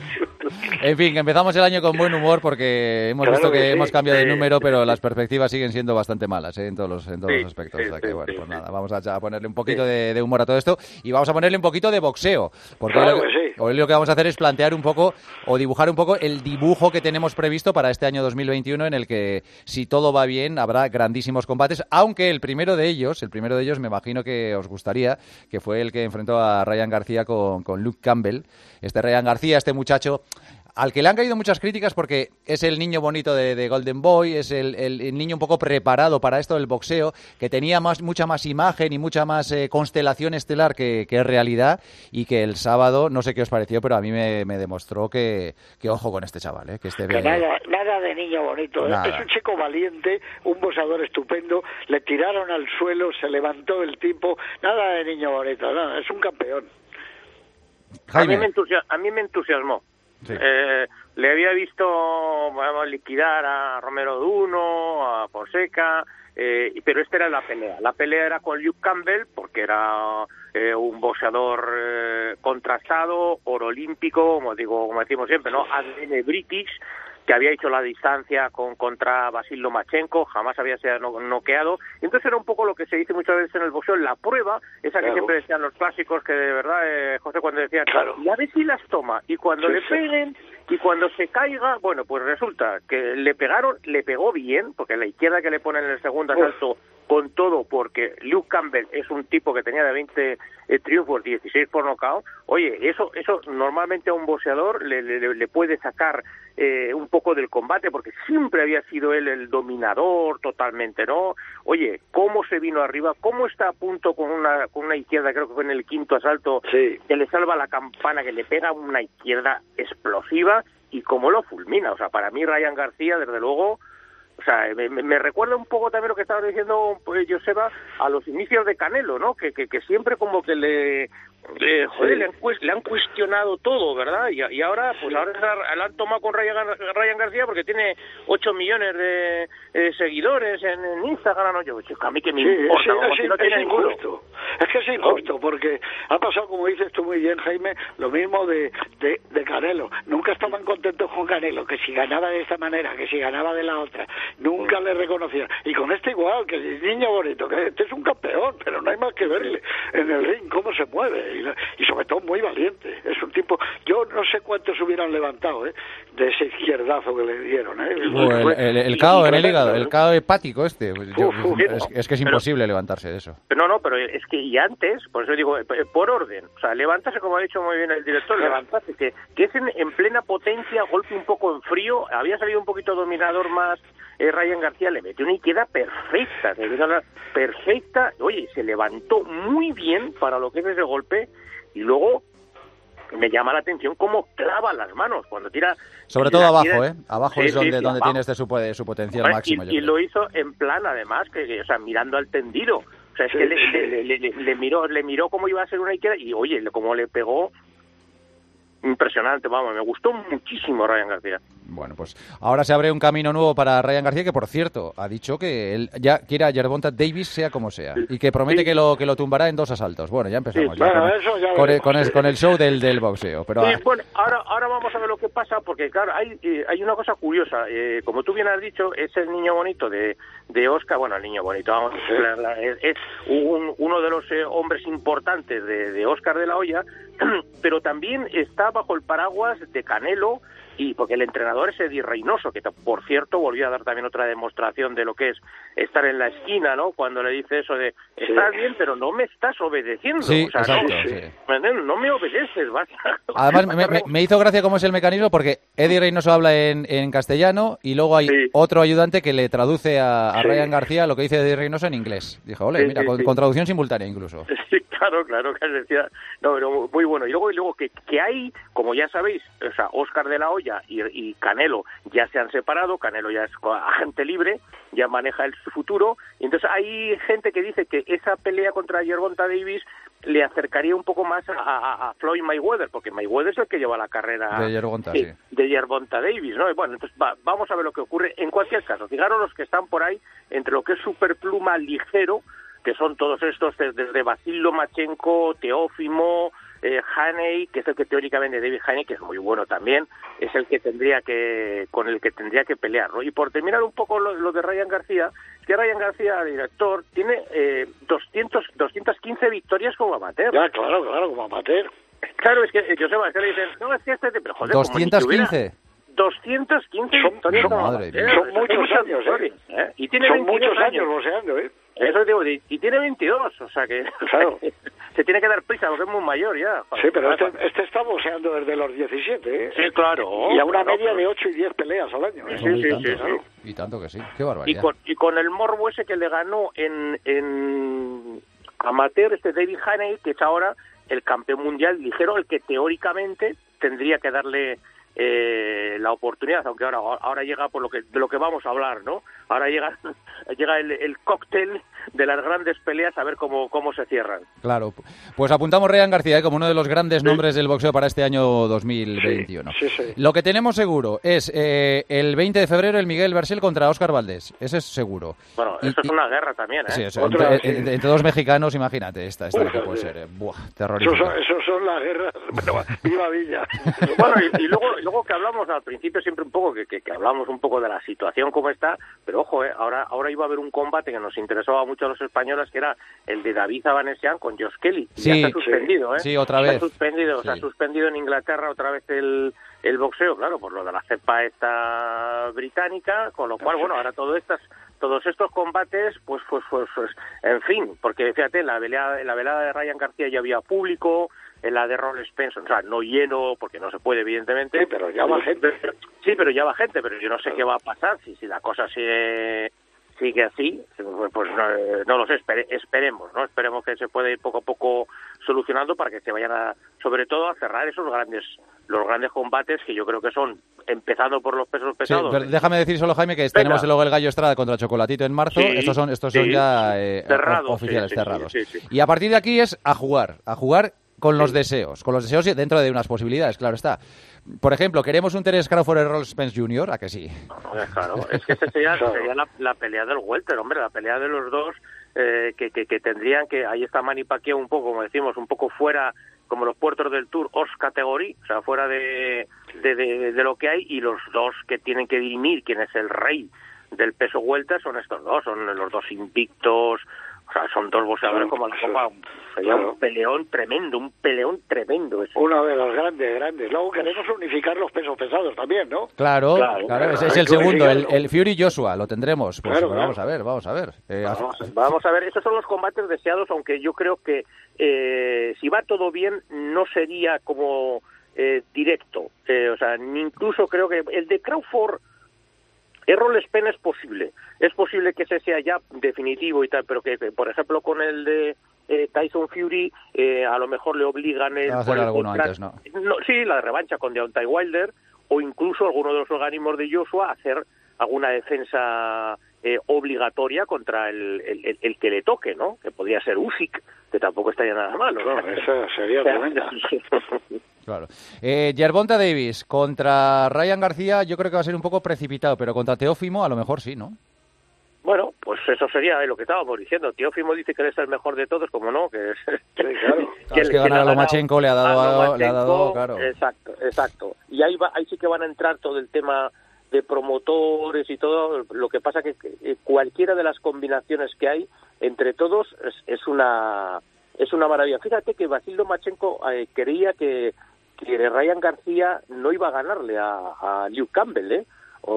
En fin, que empezamos el año con buen humor porque hemos claro visto que, que sí, hemos cambiado sí, de número, sí, pero sí. las perspectivas siguen siendo bastante malas, ¿eh? en todos los, en todos sí, los aspectos. Sí, o sea que, sí, bueno, sí, pues sí. nada, vamos a, a ponerle un poquito sí. de, de humor a todo esto y vamos a ponerle un poquito de boxeo. Porque claro hoy, que sí. hoy lo que vamos a hacer es plantear un poco o dibujar un poco el dibujo que tenemos previsto para este año dos mil veintiuno, en el que, si todo va bien, habrá grandísimos combates, aunque el primero de ellos, el primero de ellos me imagino que os gustaría, que fue el que enfrentó a Ryan García con, con Luke Campbell. Este Ryan García, este muchacho... al que le han caído muchas críticas porque es el niño bonito de, de Golden Boy, es el, el, el niño un poco preparado para esto del boxeo, que tenía más, mucha más imagen y mucha más eh, constelación estelar que, que realidad, y que el sábado, no sé qué os pareció, pero a mí me, me demostró que, que ojo con este chaval, eh, que este que ve... nada, nada de niño bonito, ¿eh? Nada. Es un chico valiente, un boxeador estupendo, le tiraron al suelo, se levantó el tipo, nada de niño bonito, no, es un campeón. A mí, me entusia- a mí me entusiasmó. Sí. Eh, le había visto vamos, liquidar a Romero Duno, a Fonseca, eh, pero esta era la pelea. La pelea era con Luke Campbell, porque era eh, un boxeador eh, contrastado, oro olímpico, como digo, como decimos siempre, ¿no? A D N British, que había hecho la distancia con contra Vasil Lomachenko, jamás había sido no, noqueado. Entonces era un poco lo que se dice muchas veces en el boxeo, la prueba, esa que claro. siempre decían los clásicos, que de verdad, eh, José, cuando decían, claro. y a ver si las toma, y cuando sí, le sí. peguen, y cuando se caiga, bueno, pues resulta que le pegaron, le pegó bien, porque la izquierda que le ponen en el segundo asalto, con todo, porque Luke Campbell es un tipo que tenía de veinte eh, triunfos, dieciséis por nocaut. Oye, eso eso normalmente a un boxeador le, le, le puede sacar eh, un poco del combate, porque siempre había sido él el dominador totalmente, ¿no? Oye, cómo se vino arriba, cómo está a punto con una con una izquierda, creo que fue en el quinto asalto, sí. que le salva la campana, que le pega una izquierda explosiva, y cómo lo fulmina. O sea, para mí Ryan García, desde luego... O sea, me, me recuerda un poco también lo que estaba diciendo pues, Joseba, a los inicios de Canelo, ¿no? Que, que, que siempre como que le... Eh, joder, sí. le, han, le han cuestionado todo, ¿verdad? Y, y ahora, pues ahora la han tomado con Ryan, Ryan García porque tiene ocho millones de eh, seguidores en, en Instagram, ¿no? Yo, a mí que me sí, importa, sí, como sí, si no es tiene injusto. Es que es injusto, porque ha pasado, como dices tú muy bien, Jaime, lo mismo de, de, de Canelo. Nunca estaban contentos con Canelo, que si ganaba de esta manera, que si ganaba de la otra, nunca le reconocían. Y con este igual, que el niño bonito, que este es un campeón, pero no hay más que verle en el ring cómo se mueve, y, y sobre todo muy valiente. Es un tipo, yo no sé cuántos hubieran levantado, ¿eh? De ese izquierdazo que le dieron, ¿eh? Uh, el, el, el cao en el hígado, el cao hepático este. Pues yo, uf, uf, es, es que es imposible pero, levantarse de eso. No, no, pero es que y antes, por eso digo, por orden, o sea, levantarse, como ha dicho muy bien el director, levantarse, que, que es en, en plena potencia, golpe un poco en frío, había salido un poquito dominador más, eh, Ryan García le metió una izquierda perfecta, perfecta, oye, se levantó muy bien para lo que es ese golpe, y luego me llama la atención cómo clava las manos cuando tira. Sobre todo abajo, tira, ¿eh? Abajo sí, es donde, sí, sí, donde abajo. tiene este su, su potencial bueno, máximo. Y, y lo hizo en plan, además, que, que o sea, mirando al tendido. O sea, es sí, que le, sí. le, le, le, le miró le miró cómo iba a ser una izquierda y, oye, cómo le pegó. Impresionante, vamos, me gustó muchísimo Ryan García. Bueno, pues ahora se abre un camino nuevo para Ryan García, que por cierto ha dicho que él ya quiere a Gervonta Davis sea como sea, y que promete sí. que lo que lo tumbará en dos asaltos. Bueno, ya empezamos sí, ya bueno, con, eso ya con, el, con, el, con el show del, del boxeo. Pero sí, bueno, ahora ahora vamos a ver lo que pasa, porque claro, hay eh, hay una cosa curiosa, eh, como tú bien has dicho, es el niño bonito de, de Oscar, bueno, el niño bonito, vamos, sí. la, la, es, es un, uno de los eh, hombres importantes de, de Oscar de la Hoya, pero también está bajo el paraguas de Canelo, y porque el entrenador es Eddie Reynoso, que por cierto volvió a dar también otra demostración de lo que es estar en la esquina, ¿no? Cuando le dice eso de, estás sí. bien, pero no me estás obedeciendo. Sí, o sea, exacto, no, sí. no me obedeces, vas a... Además, me, me, me hizo gracia cómo es el mecanismo, porque Eddie Reynoso habla en, en castellano y luego hay sí. otro ayudante que le traduce a, a sí. Ryan García lo que dice Eddie Reynoso en inglés. Dijo, ole, sí, mira, sí, con, sí. con traducción simultánea incluso. Sí, claro, claro, que decía, no, pero muy bueno. Y luego, y luego que, que hay, como ya sabéis, o sea, Oscar de la Hoya y, y Canelo ya se han separado, Canelo ya es agente libre, ya maneja el futuro, y entonces hay gente que dice que esa pelea contra Gervonta Davis le acercaría un poco más a, a, a Floyd Mayweather, porque Mayweather es el que lleva la carrera de Gervonta, de, sí. de Gervonta Davis, ¿no? Y bueno, entonces va, vamos a ver lo que ocurre. En cualquier caso, fijaros los que están por ahí, entre lo que es superpluma ligero, que son todos estos desde Vasil Lomachenko, Teófimo, eh, Haney, que es el que teóricamente, David Haney, que es muy bueno también, es el que tendría que, con el que tendría que pelear, ¿no? Y por terminar un poco lo, lo de Ryan García, que Ryan García, director, tiene eh, doscientas quince victorias como amateur. Ya, claro, claro, como amateur. Claro, es que, Joseba, es que le dicen, no, es que este, pero joder, ¿doscientas quince? doscientas quince son, victorias. Son, madre mía. Son muchos años, ¿eh? ¿eh? Y tiene son muchos años años boxeando, ¿eh? Eso digo, y tiene veintidós, o sea que claro. se tiene que dar prisa porque es muy mayor ya. Sí, pero este, este está boxeando desde los diecisiete, ¿eh? Sí, claro. Y a una claro, media de ocho y diez peleas al año, ¿eh? Sí, sí, sí, tanto, sí, claro. Y tanto que sí, qué barbaridad. Y con, y con el morbo ese que le ganó en, en amateur este David Haney, que es ahora el campeón mundial ligero, el que teóricamente tendría que darle eh, la oportunidad, aunque ahora ahora llega por lo que de lo que vamos a hablar, ¿no? Ahora llega llega el, el cóctel de las grandes peleas, a ver cómo cómo se cierran. Claro, pues apuntamos Ryan García ¿eh? como uno de los grandes sí. nombres del boxeo para este año dos mil veintiuno. Sí, sí, sí. Lo que tenemos seguro es eh, el veinte de febrero el Miguel Bercel contra Óscar Valdés, ese es seguro. Bueno, y, eso es una guerra también, ¿eh? Sí, eso, entre, sí. entre, entre dos mexicanos, imagínate, esta, esta Uf, que puede sí. ser, eh, buah, terrorífica. Esos son, esos son las guerras, pero viva Villa. Bueno, y, y luego y luego que hablamos al principio siempre un poco, que, que, que hablamos un poco de la situación como está, pero ojo, eh, ahora ahora iba a haber un combate que nos interesaba mucho a los españoles, que era el de David Avanesyan con Josh Kelly. Sí, ya está suspendido, ¿eh? Sí, otra vez. Se ha suspendido, sí. se ha suspendido en Inglaterra otra vez el, el boxeo, claro, por lo de la cepa esta británica, con lo cual, bueno, ahora todo estas todos estos combates, pues, pues, pues, pues, en fin, porque fíjate, en la velada, en la velada de Ryan García ya había público, en la de Ron Spence, o sea, no lleno, porque no se puede, evidentemente. Sí, pero ya va gente. Sí, pero ya va gente, pero yo no sé claro. qué va a pasar, si, si la cosa sigue, sigue así, pues no, no lo sé, espere, esperemos, ¿no? Esperemos que se pueda ir poco a poco solucionando para que se vayan a, sobre todo, a cerrar esos grandes, los grandes combates que yo creo que son, empezando por los pesos pesados. Sí, pero déjame decir solo, Jaime, que Venga. tenemos luego el Gallo Estrada contra Chocolatito en marzo. Sí, estos son estos sí, son ya eh, cerrados, oficiales sí, cerrados. Sí, sí, sí. Y a partir de aquí es a jugar, a jugar con los deseos, con los deseos y dentro de unas posibilidades, claro está. Por ejemplo, ¿queremos un Terence Crawford Errol Spence junior? ¿A que sí? Claro, es que esa sería, sería la, la pelea del welter, hombre, la pelea de los dos eh, que, que, que tendrían que, ahí está Manny Pacquiao un poco, como decimos, un poco fuera, como los puertos del Tour, os categoría, o sea, fuera de, de, de, de lo que hay, y los dos que tienen que dirimir quién es el rey del peso welter son estos dos, son los dos invictos. O sea, son dos boxeadores como la copa. Sería un peleón tremendo, un peleón tremendo. Ese. Uno de los grandes, grandes. Luego queremos unificar los pesos pesados también, ¿no? Claro, claro. claro. Ese es el segundo, el, el Fury Joshua, lo tendremos. Pues, claro, pues claro. Vamos a ver, vamos a ver. Eh, vamos, vamos a ver, esos son los combates deseados, aunque yo creo que eh, si va todo bien, no sería como eh, directo. Eh, o sea, incluso creo que el de Crawford... Errol Spence es posible, es posible que ese sea ya definitivo y tal, pero que, que por ejemplo con el de eh, Tyson Fury eh, a lo mejor le obligan el, a hacer el alguno antes, ¿no? no sí, la revancha con Deontay Wilder o incluso alguno de los organismos de Joshua a hacer alguna defensa eh, obligatoria contra el, el, el que le toque, ¿no? Que podría ser Usyk, que tampoco estaría nada malo, ¿no? Eso sería tremenda. Claro. Eh, Gervonta Davis contra Ryan García, yo creo que va a ser un poco precipitado, pero contra Teófimo a lo mejor sí, ¿no? Bueno, pues eso sería eh, lo que estábamos diciendo. Teófimo dice que él es el mejor de todos, como no, que es... Sí, claro. que, es que ganar a Lomachenko le ha dado, a Lomachenko, le ha dado, claro. Exacto, exacto. Y ahí, va, ahí sí que van a entrar todo el tema de promotores y todo. Lo que pasa que eh, cualquiera de las combinaciones que hay entre todos es, es una es una maravilla. Fíjate que Vasil Lomachenko eh, creía que que Ryan García no iba a ganarle a, a Luke Campbell, ¿eh?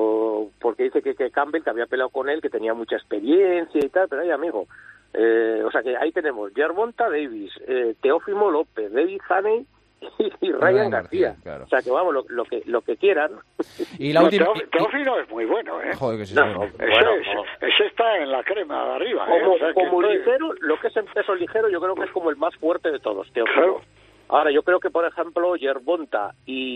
O porque dice que, que Campbell, que había peleado con él, que tenía mucha experiencia y tal, pero ahí, amigo, eh, o sea que ahí tenemos Gervonta Davis, eh, Teófimo López, David Haney y, y Ryan, Ryan García, García claro. O sea que vamos, lo, lo que lo que quieran. Y la no, última... Teófilo es muy bueno, ¿eh? Joder, que sí, no, bueno. Ese, bueno, ese, ese está en la crema de arriba, como, ¿eh? O sea, como estoy... ligero, lo que es en peso ligero, yo creo que es como el más fuerte de todos, Teófilo. Claro. Ahora, yo creo que, por ejemplo, Gervonta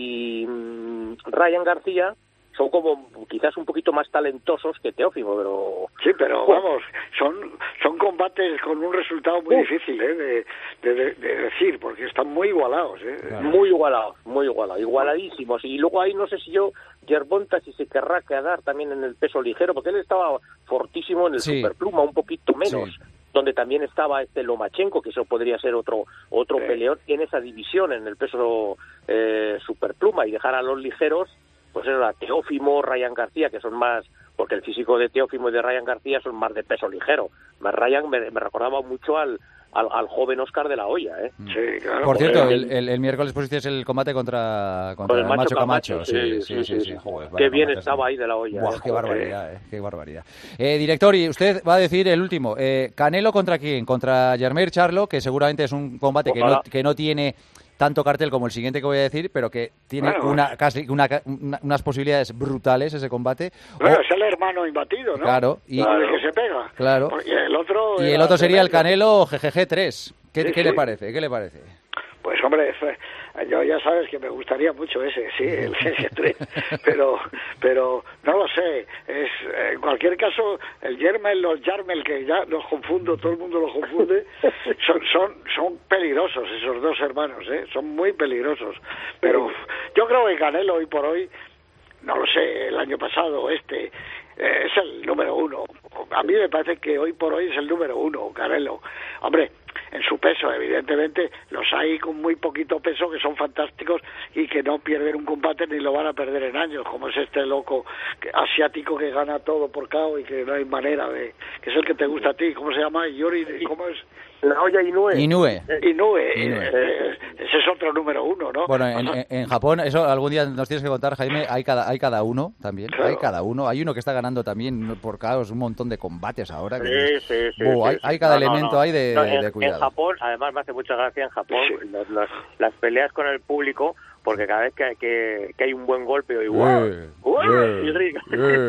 y mmm, Ryan García son como quizás un poquito más talentosos que Teófimo, pero... Sí, pero vamos, son son combates con un resultado muy uh. difícil ¿eh? de, de, de, de decir, porque están muy igualados. ¿eh? Claro. Muy igualados, muy igualados, igualadísimos. Y luego ahí no sé si yo, Gervonta, si se querrá quedar también en el peso ligero, porque él estaba fortísimo en el sí. superpluma, un poquito menos. Sí. Donde también estaba este Lomachenko, que eso podría ser otro otro sí. peleón en esa división, en el peso eh, superpluma, y dejar a los ligeros, pues era Teófimo, Ryan García, que son más, porque el físico de Teófimo y de Ryan García son más de peso ligero. Más Ryan me, me recordaba mucho al, al, al joven Oscar de la Hoya, ¿eh? Sí, claro. Por cierto, el, el, el miércoles pues es el combate contra, contra el, el Macho Macho Camacho. Camacho. Sí, sí, sí. sí, sí. Joder, qué bien estaba ahí de la Hoya. Buah, eh, qué barbaridad, eh, qué barbaridad. Eh, director, y usted va a decir el último. Eh, ¿Canelo contra quién? Contra Jermaine Charlo, que seguramente es un combate que no, que no tiene tanto cartel como el siguiente que voy a decir, pero que tiene bueno, una, casi una, una, unas posibilidades brutales ese combate. Bueno, o, es el hermano imbatido, ¿no? Claro. Y, claro, que se pega. Claro. Y el otro, y el otro sería el Canelo G G G tres. ¿Qué, sí, ¿qué sí. le parece? ¿Qué le parece? Pues hombre, yo ya sabes que me gustaría mucho ese, sí, el G G tres, pero pero no lo sé, es en cualquier caso el Yermel, los Yarmel, que ya los confundo, todo el mundo los confunde, son son son peligrosos esos dos hermanos, ¿eh? Son muy peligrosos, pero yo creo que Canelo hoy por hoy, no lo sé, el año pasado este eh, es el número uno. A mí me parece que hoy por hoy es el número uno, Canelo. Hombre, en su peso, evidentemente, los hay con muy poquito peso que son fantásticos y que no pierden un combate ni lo van a perder en años, como es este loco asiático que gana todo por K O y que no hay manera de... que es el que te gusta a ti, ¿cómo se llama? Yuri, ¿cómo es? Naoya Inoue. Inoue. Inoue. Eh, ese es otro número uno, ¿no? Bueno, en, en, en Japón, eso algún día nos tienes que contar, Jaime, hay cada hay cada uno también, claro. hay cada uno. Hay uno que está ganando también por caos un montón de combates ahora. Que sí, sí, sí, oh, sí, hay, sí. hay cada no, elemento no, no. ahí de, no, de, en, de cuidado. En Japón, además me hace mucha gracia en Japón, sí. las, las, las peleas con el público, porque cada vez que, que, que hay un buen golpe, oigo, ¡guau! Eh, ¡guau! eh, Y grita.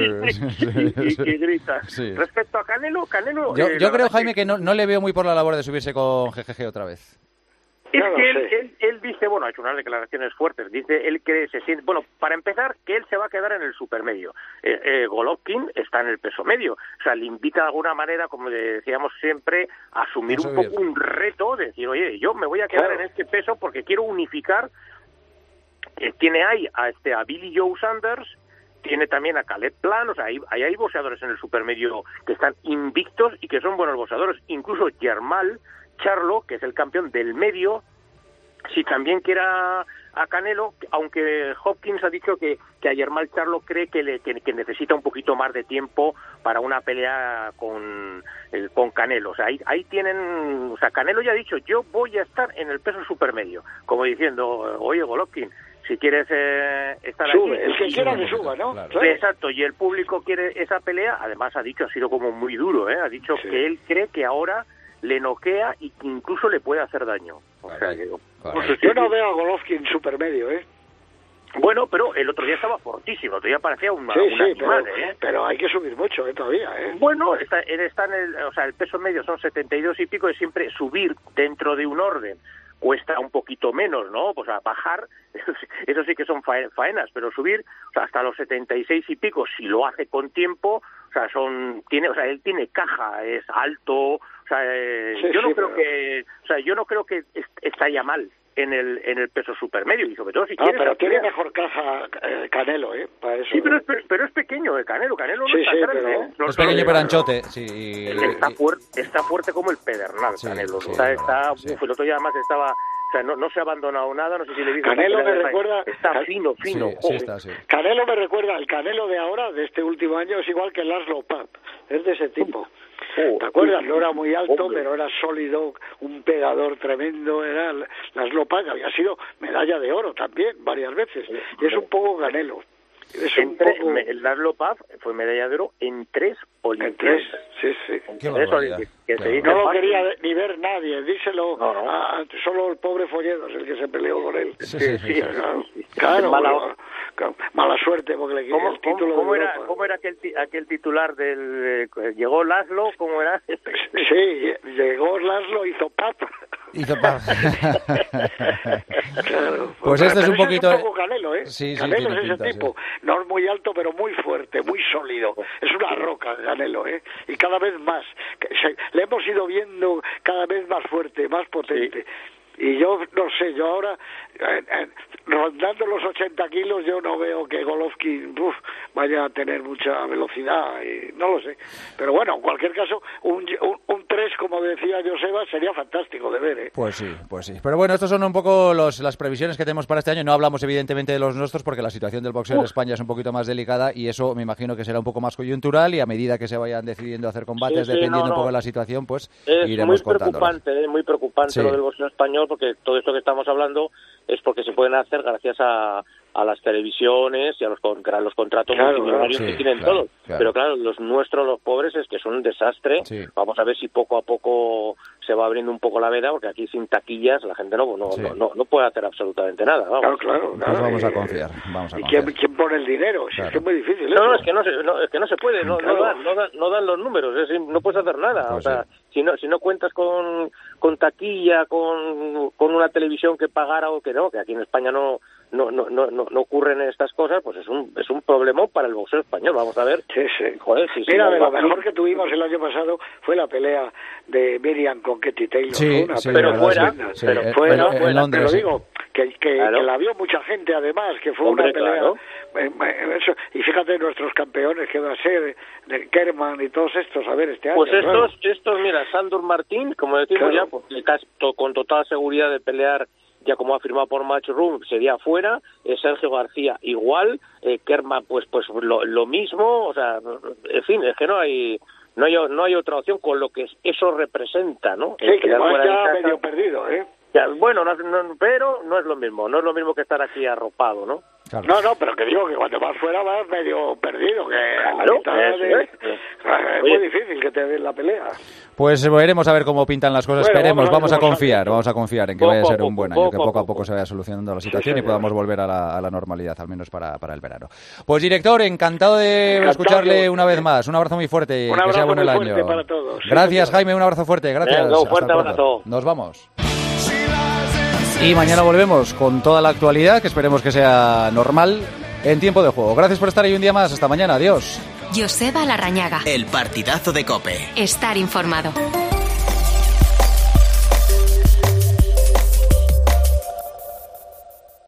eh. y, y, y grita. Sí. Respecto a Canelo, Canelo... Yo, eh, yo creo, Jaime, que no, no le veo muy por la labor de subirse con G G G otra vez. Es No lo que él, sé. él, él dice, bueno, ha hecho unas declaraciones fuertes, dice él que se siente, bueno, para empezar, que él se va a quedar en el supermedio. Eh, eh, Golovkin está en el peso medio, o sea, le invita de alguna manera, como le decíamos siempre, a asumir Eso un bien. poco un reto, de decir, oye, yo me voy a quedar Claro. en este peso porque quiero unificar. Eh, tiene ahí a, este, a Billy Joe Sanders, tiene también a Caleb Plant, o sea, hay, hay, hay boxeadores en el supermedio que están invictos y que son buenos boxeadores, incluso Yermal Charlo, que es el campeón del medio, si también quiere a, a Canelo, aunque Hopkins ha dicho que, que a Yermal Charlo cree que, le, que, que necesita un poquito más de tiempo para una pelea con, el, con Canelo. O sea, ahí, ahí tienen, o sea, Canelo ya ha dicho, yo voy a estar en el peso supermedio, como diciendo, oye, Golovkin, si quieres eh, estar Sube, aquí, el que y- quiera que suba, ¿no? Claro. Claro. Exacto, y el público quiere esa pelea. Además ha dicho, ha sido como muy duro, ¿eh? Ha dicho Sí. que él cree que ahora le noquea y que incluso le puede hacer daño. O sea, que- Caray. pues, Yo no veo a Golovkin supermedio, ¿eh? bueno, pero el otro día estaba fortísimo, el otro día parecía una, Sí, un sí, pero, animal, ¿eh? pero hay que subir mucho, ¿eh? Todavía, ¿eh? Bueno, está, él está en el, o sea, el peso medio son setenta y dos y pico, y siempre subir dentro de un orden cuesta un poquito menos, ¿no? Pues a bajar, eso sí que son fae- faenas, pero subir, o sea, hasta los setenta y seis y pico, si lo hace con tiempo, o sea, son, tiene, o sea, él tiene caja, es alto, o sea, eh, Sí, yo no sí, creo pero- que, o sea, yo no creo que est- está ya mal en el en el peso supermedio, y sobre todo si No, quieres pero hacer- tiene mejor caja eh, Canelo, ¿eh? Para eso. Sí, pero es, pe- pero es pequeño el Canelo, Canelo no Sí, es tan sí, grande, pero- ¿eh? No- Es no- pequeño no- pero anchote, sí. y- Está, y- fuerte, está fuerte como el pedernal, Sí, Canelo. sí, o sea, es está, verdad, sí. uf, el otro día además estaba, o sea, no, no se ha abandonado nada, no sé si le dice. Canelo me recuerda- Está Can- fino, sí, fino. sí joder. está, sí. Canelo me recuerda, el Canelo de ahora, de este último año, es igual que Laszlo Papp. Es de ese tipo. Oh, ¿Te acuerdas? No era muy alto, hombre. pero era sólido, un pegador tremendo. Era Laszlo Papp, que había sido medalla de oro también, varias veces. Y es un poco Canelo. Es un En tres- poco... me- el Laszlo Papp fue medalla de oro en tres En Olimpiadas. tres, sí, sí. Qué Eso, barbaridad. que- que Qué se dice No lo fácil. quería ni ver nadie, díselo No, no. a solo el pobre Folledo es el que se peleó con él. Sí, sí, sí, sí. claro, claro, Mala- bueno, claro, mala suerte porque le quitó ¿Cómo, el título cómo, cómo de era, Europa. ¿Cómo era aquel, ti- aquel titular del... eh, llegó Laszlo? ¿Cómo era? Sí, llegó Laszlo, hizo pap. Hizo pa- Claro. Pues este es Pero un poquito- Es un poco Canelo, ¿eh? Sí, sí, Canelo tiene es ese pinta, tipo. No es muy alto, pero muy fuerte, muy sólido. Es una roca, Canelo, ¿eh? Y cada vez más. Que se- Le hemos ido viendo cada vez más fuerte, más potente. Y yo no sé, yo ahora, eh, eh, rondando los ochenta kilos, yo no veo que Golovkin uf, vaya a tener mucha velocidad, y no lo sé. Pero bueno, en cualquier caso, un, un, un tres, como decía Joseba, sería fantástico de ver, ¿eh? Pues sí, pues sí. Pero bueno, estos son un poco los, las previsiones que tenemos para este año. No hablamos evidentemente de los nuestros porque la situación del boxeo en España es un poquito más delicada y eso me imagino que será un poco más coyuntural y a medida que se vayan decidiendo hacer combates, Sí, sí, dependiendo no, no. un poco de la situación, pues Es iremos muy contándolos. preocupante, es muy preocupante Sí. lo del boxeo español, porque todo esto que estamos hablando es porque se pueden hacer gracias a, a las televisiones y a los, con- a los contratos Claro, multimillonarios claro. que Sí, tienen claro, todos. claro. Pero claro, los nuestros, los pobres, es que son un desastre. Sí. Vamos a ver si poco a poco se va abriendo un poco la veda, porque aquí sin taquillas la gente no no, Sí. no, no, no puede hacer absolutamente nada. Claro, Vamos. claro. Pues claro. vamos a Y- confiar, vamos a ¿Y confiar. quién, quién pone el dinero? Si Claro. es que es muy difícil. No, no, eso. es que no se, no, es que no se puede, no, Claro. no, dan, no, dan, no dan los números, es decir, no puedes hacer nada. Pues o sea, sí. si no si no cuentas con, con taquilla, con, con una televisión que pagara o que no, que aquí en España no no no no, no, no ocurren estas cosas, pues es un es un problemón para el boxeo español. Vamos a ver. Sí, sí. Joder, sí, sí, Mira, no, de lo aquí- mejor que tuvimos el año pasado fue la pelea de Miriam con Katie Taylor. Sí, Fue una sí, pelea pero la verdad, fuera, estupenda. sí. pero Eh, Fuera, en- en fuera, Londres, pero sí. digo que, que, Claro. que la vio mucha gente además, que fue Hombre, una pelea. claro. eh, eh, eso. Y fíjate nuestros campeones que va a ser de Kerman y todos estos, a ver, este año. Pues claro. estos, estos, mira, Sandor Martín, como decimos Claro. ya, pues, le cas- to- con total seguridad de pelear, ya como ha firmado por Matchroom, sería fuera. eh, Sergio García igual, eh, Kerman pues pues lo, lo mismo, o sea, en fin, es que no hay no hay no hay otra opción con lo que eso representa, ¿no? Sí, El que pelear va fuera de ya casa. medio perdido, ¿eh? Ya, bueno, no, no- pero no es lo mismo, no es lo mismo que estar aquí arropado, ¿no? Claro. No, no, pero que digo que cuando vas fuera vas medio perdido, que a la Claro, mitad eso de- es. es Oye. muy difícil que te den la pelea. Pues veremos a ver cómo pintan las cosas. Bueno, Esperemos, vamos a ver vamos a cómo confiar, sale. vamos a confiar en que Poco vaya a a ser un poco, buen año, que poco a poco a poco. poco se vaya solucionando la situación y señor. podamos volver a la, a la normalidad, al menos para, para el verano. Pues director, encantado de Encantado. escucharle una vez más. Un abrazo muy fuerte, Un que abrazo sea bueno el muy fuerte año. para todos. Sí, Gracias, señor. Jaime, un abrazo fuerte, gracias. Venga, un Hasta fuerte pronto. abrazo. Nos vamos. She lies in Y mañana volvemos con toda la actualidad, que esperemos que sea normal, en tiempo de juego. Gracias por estar ahí un día más. Hasta mañana. Adiós. Joseba Larrañaga. El partidazo de COPE. Estar informado.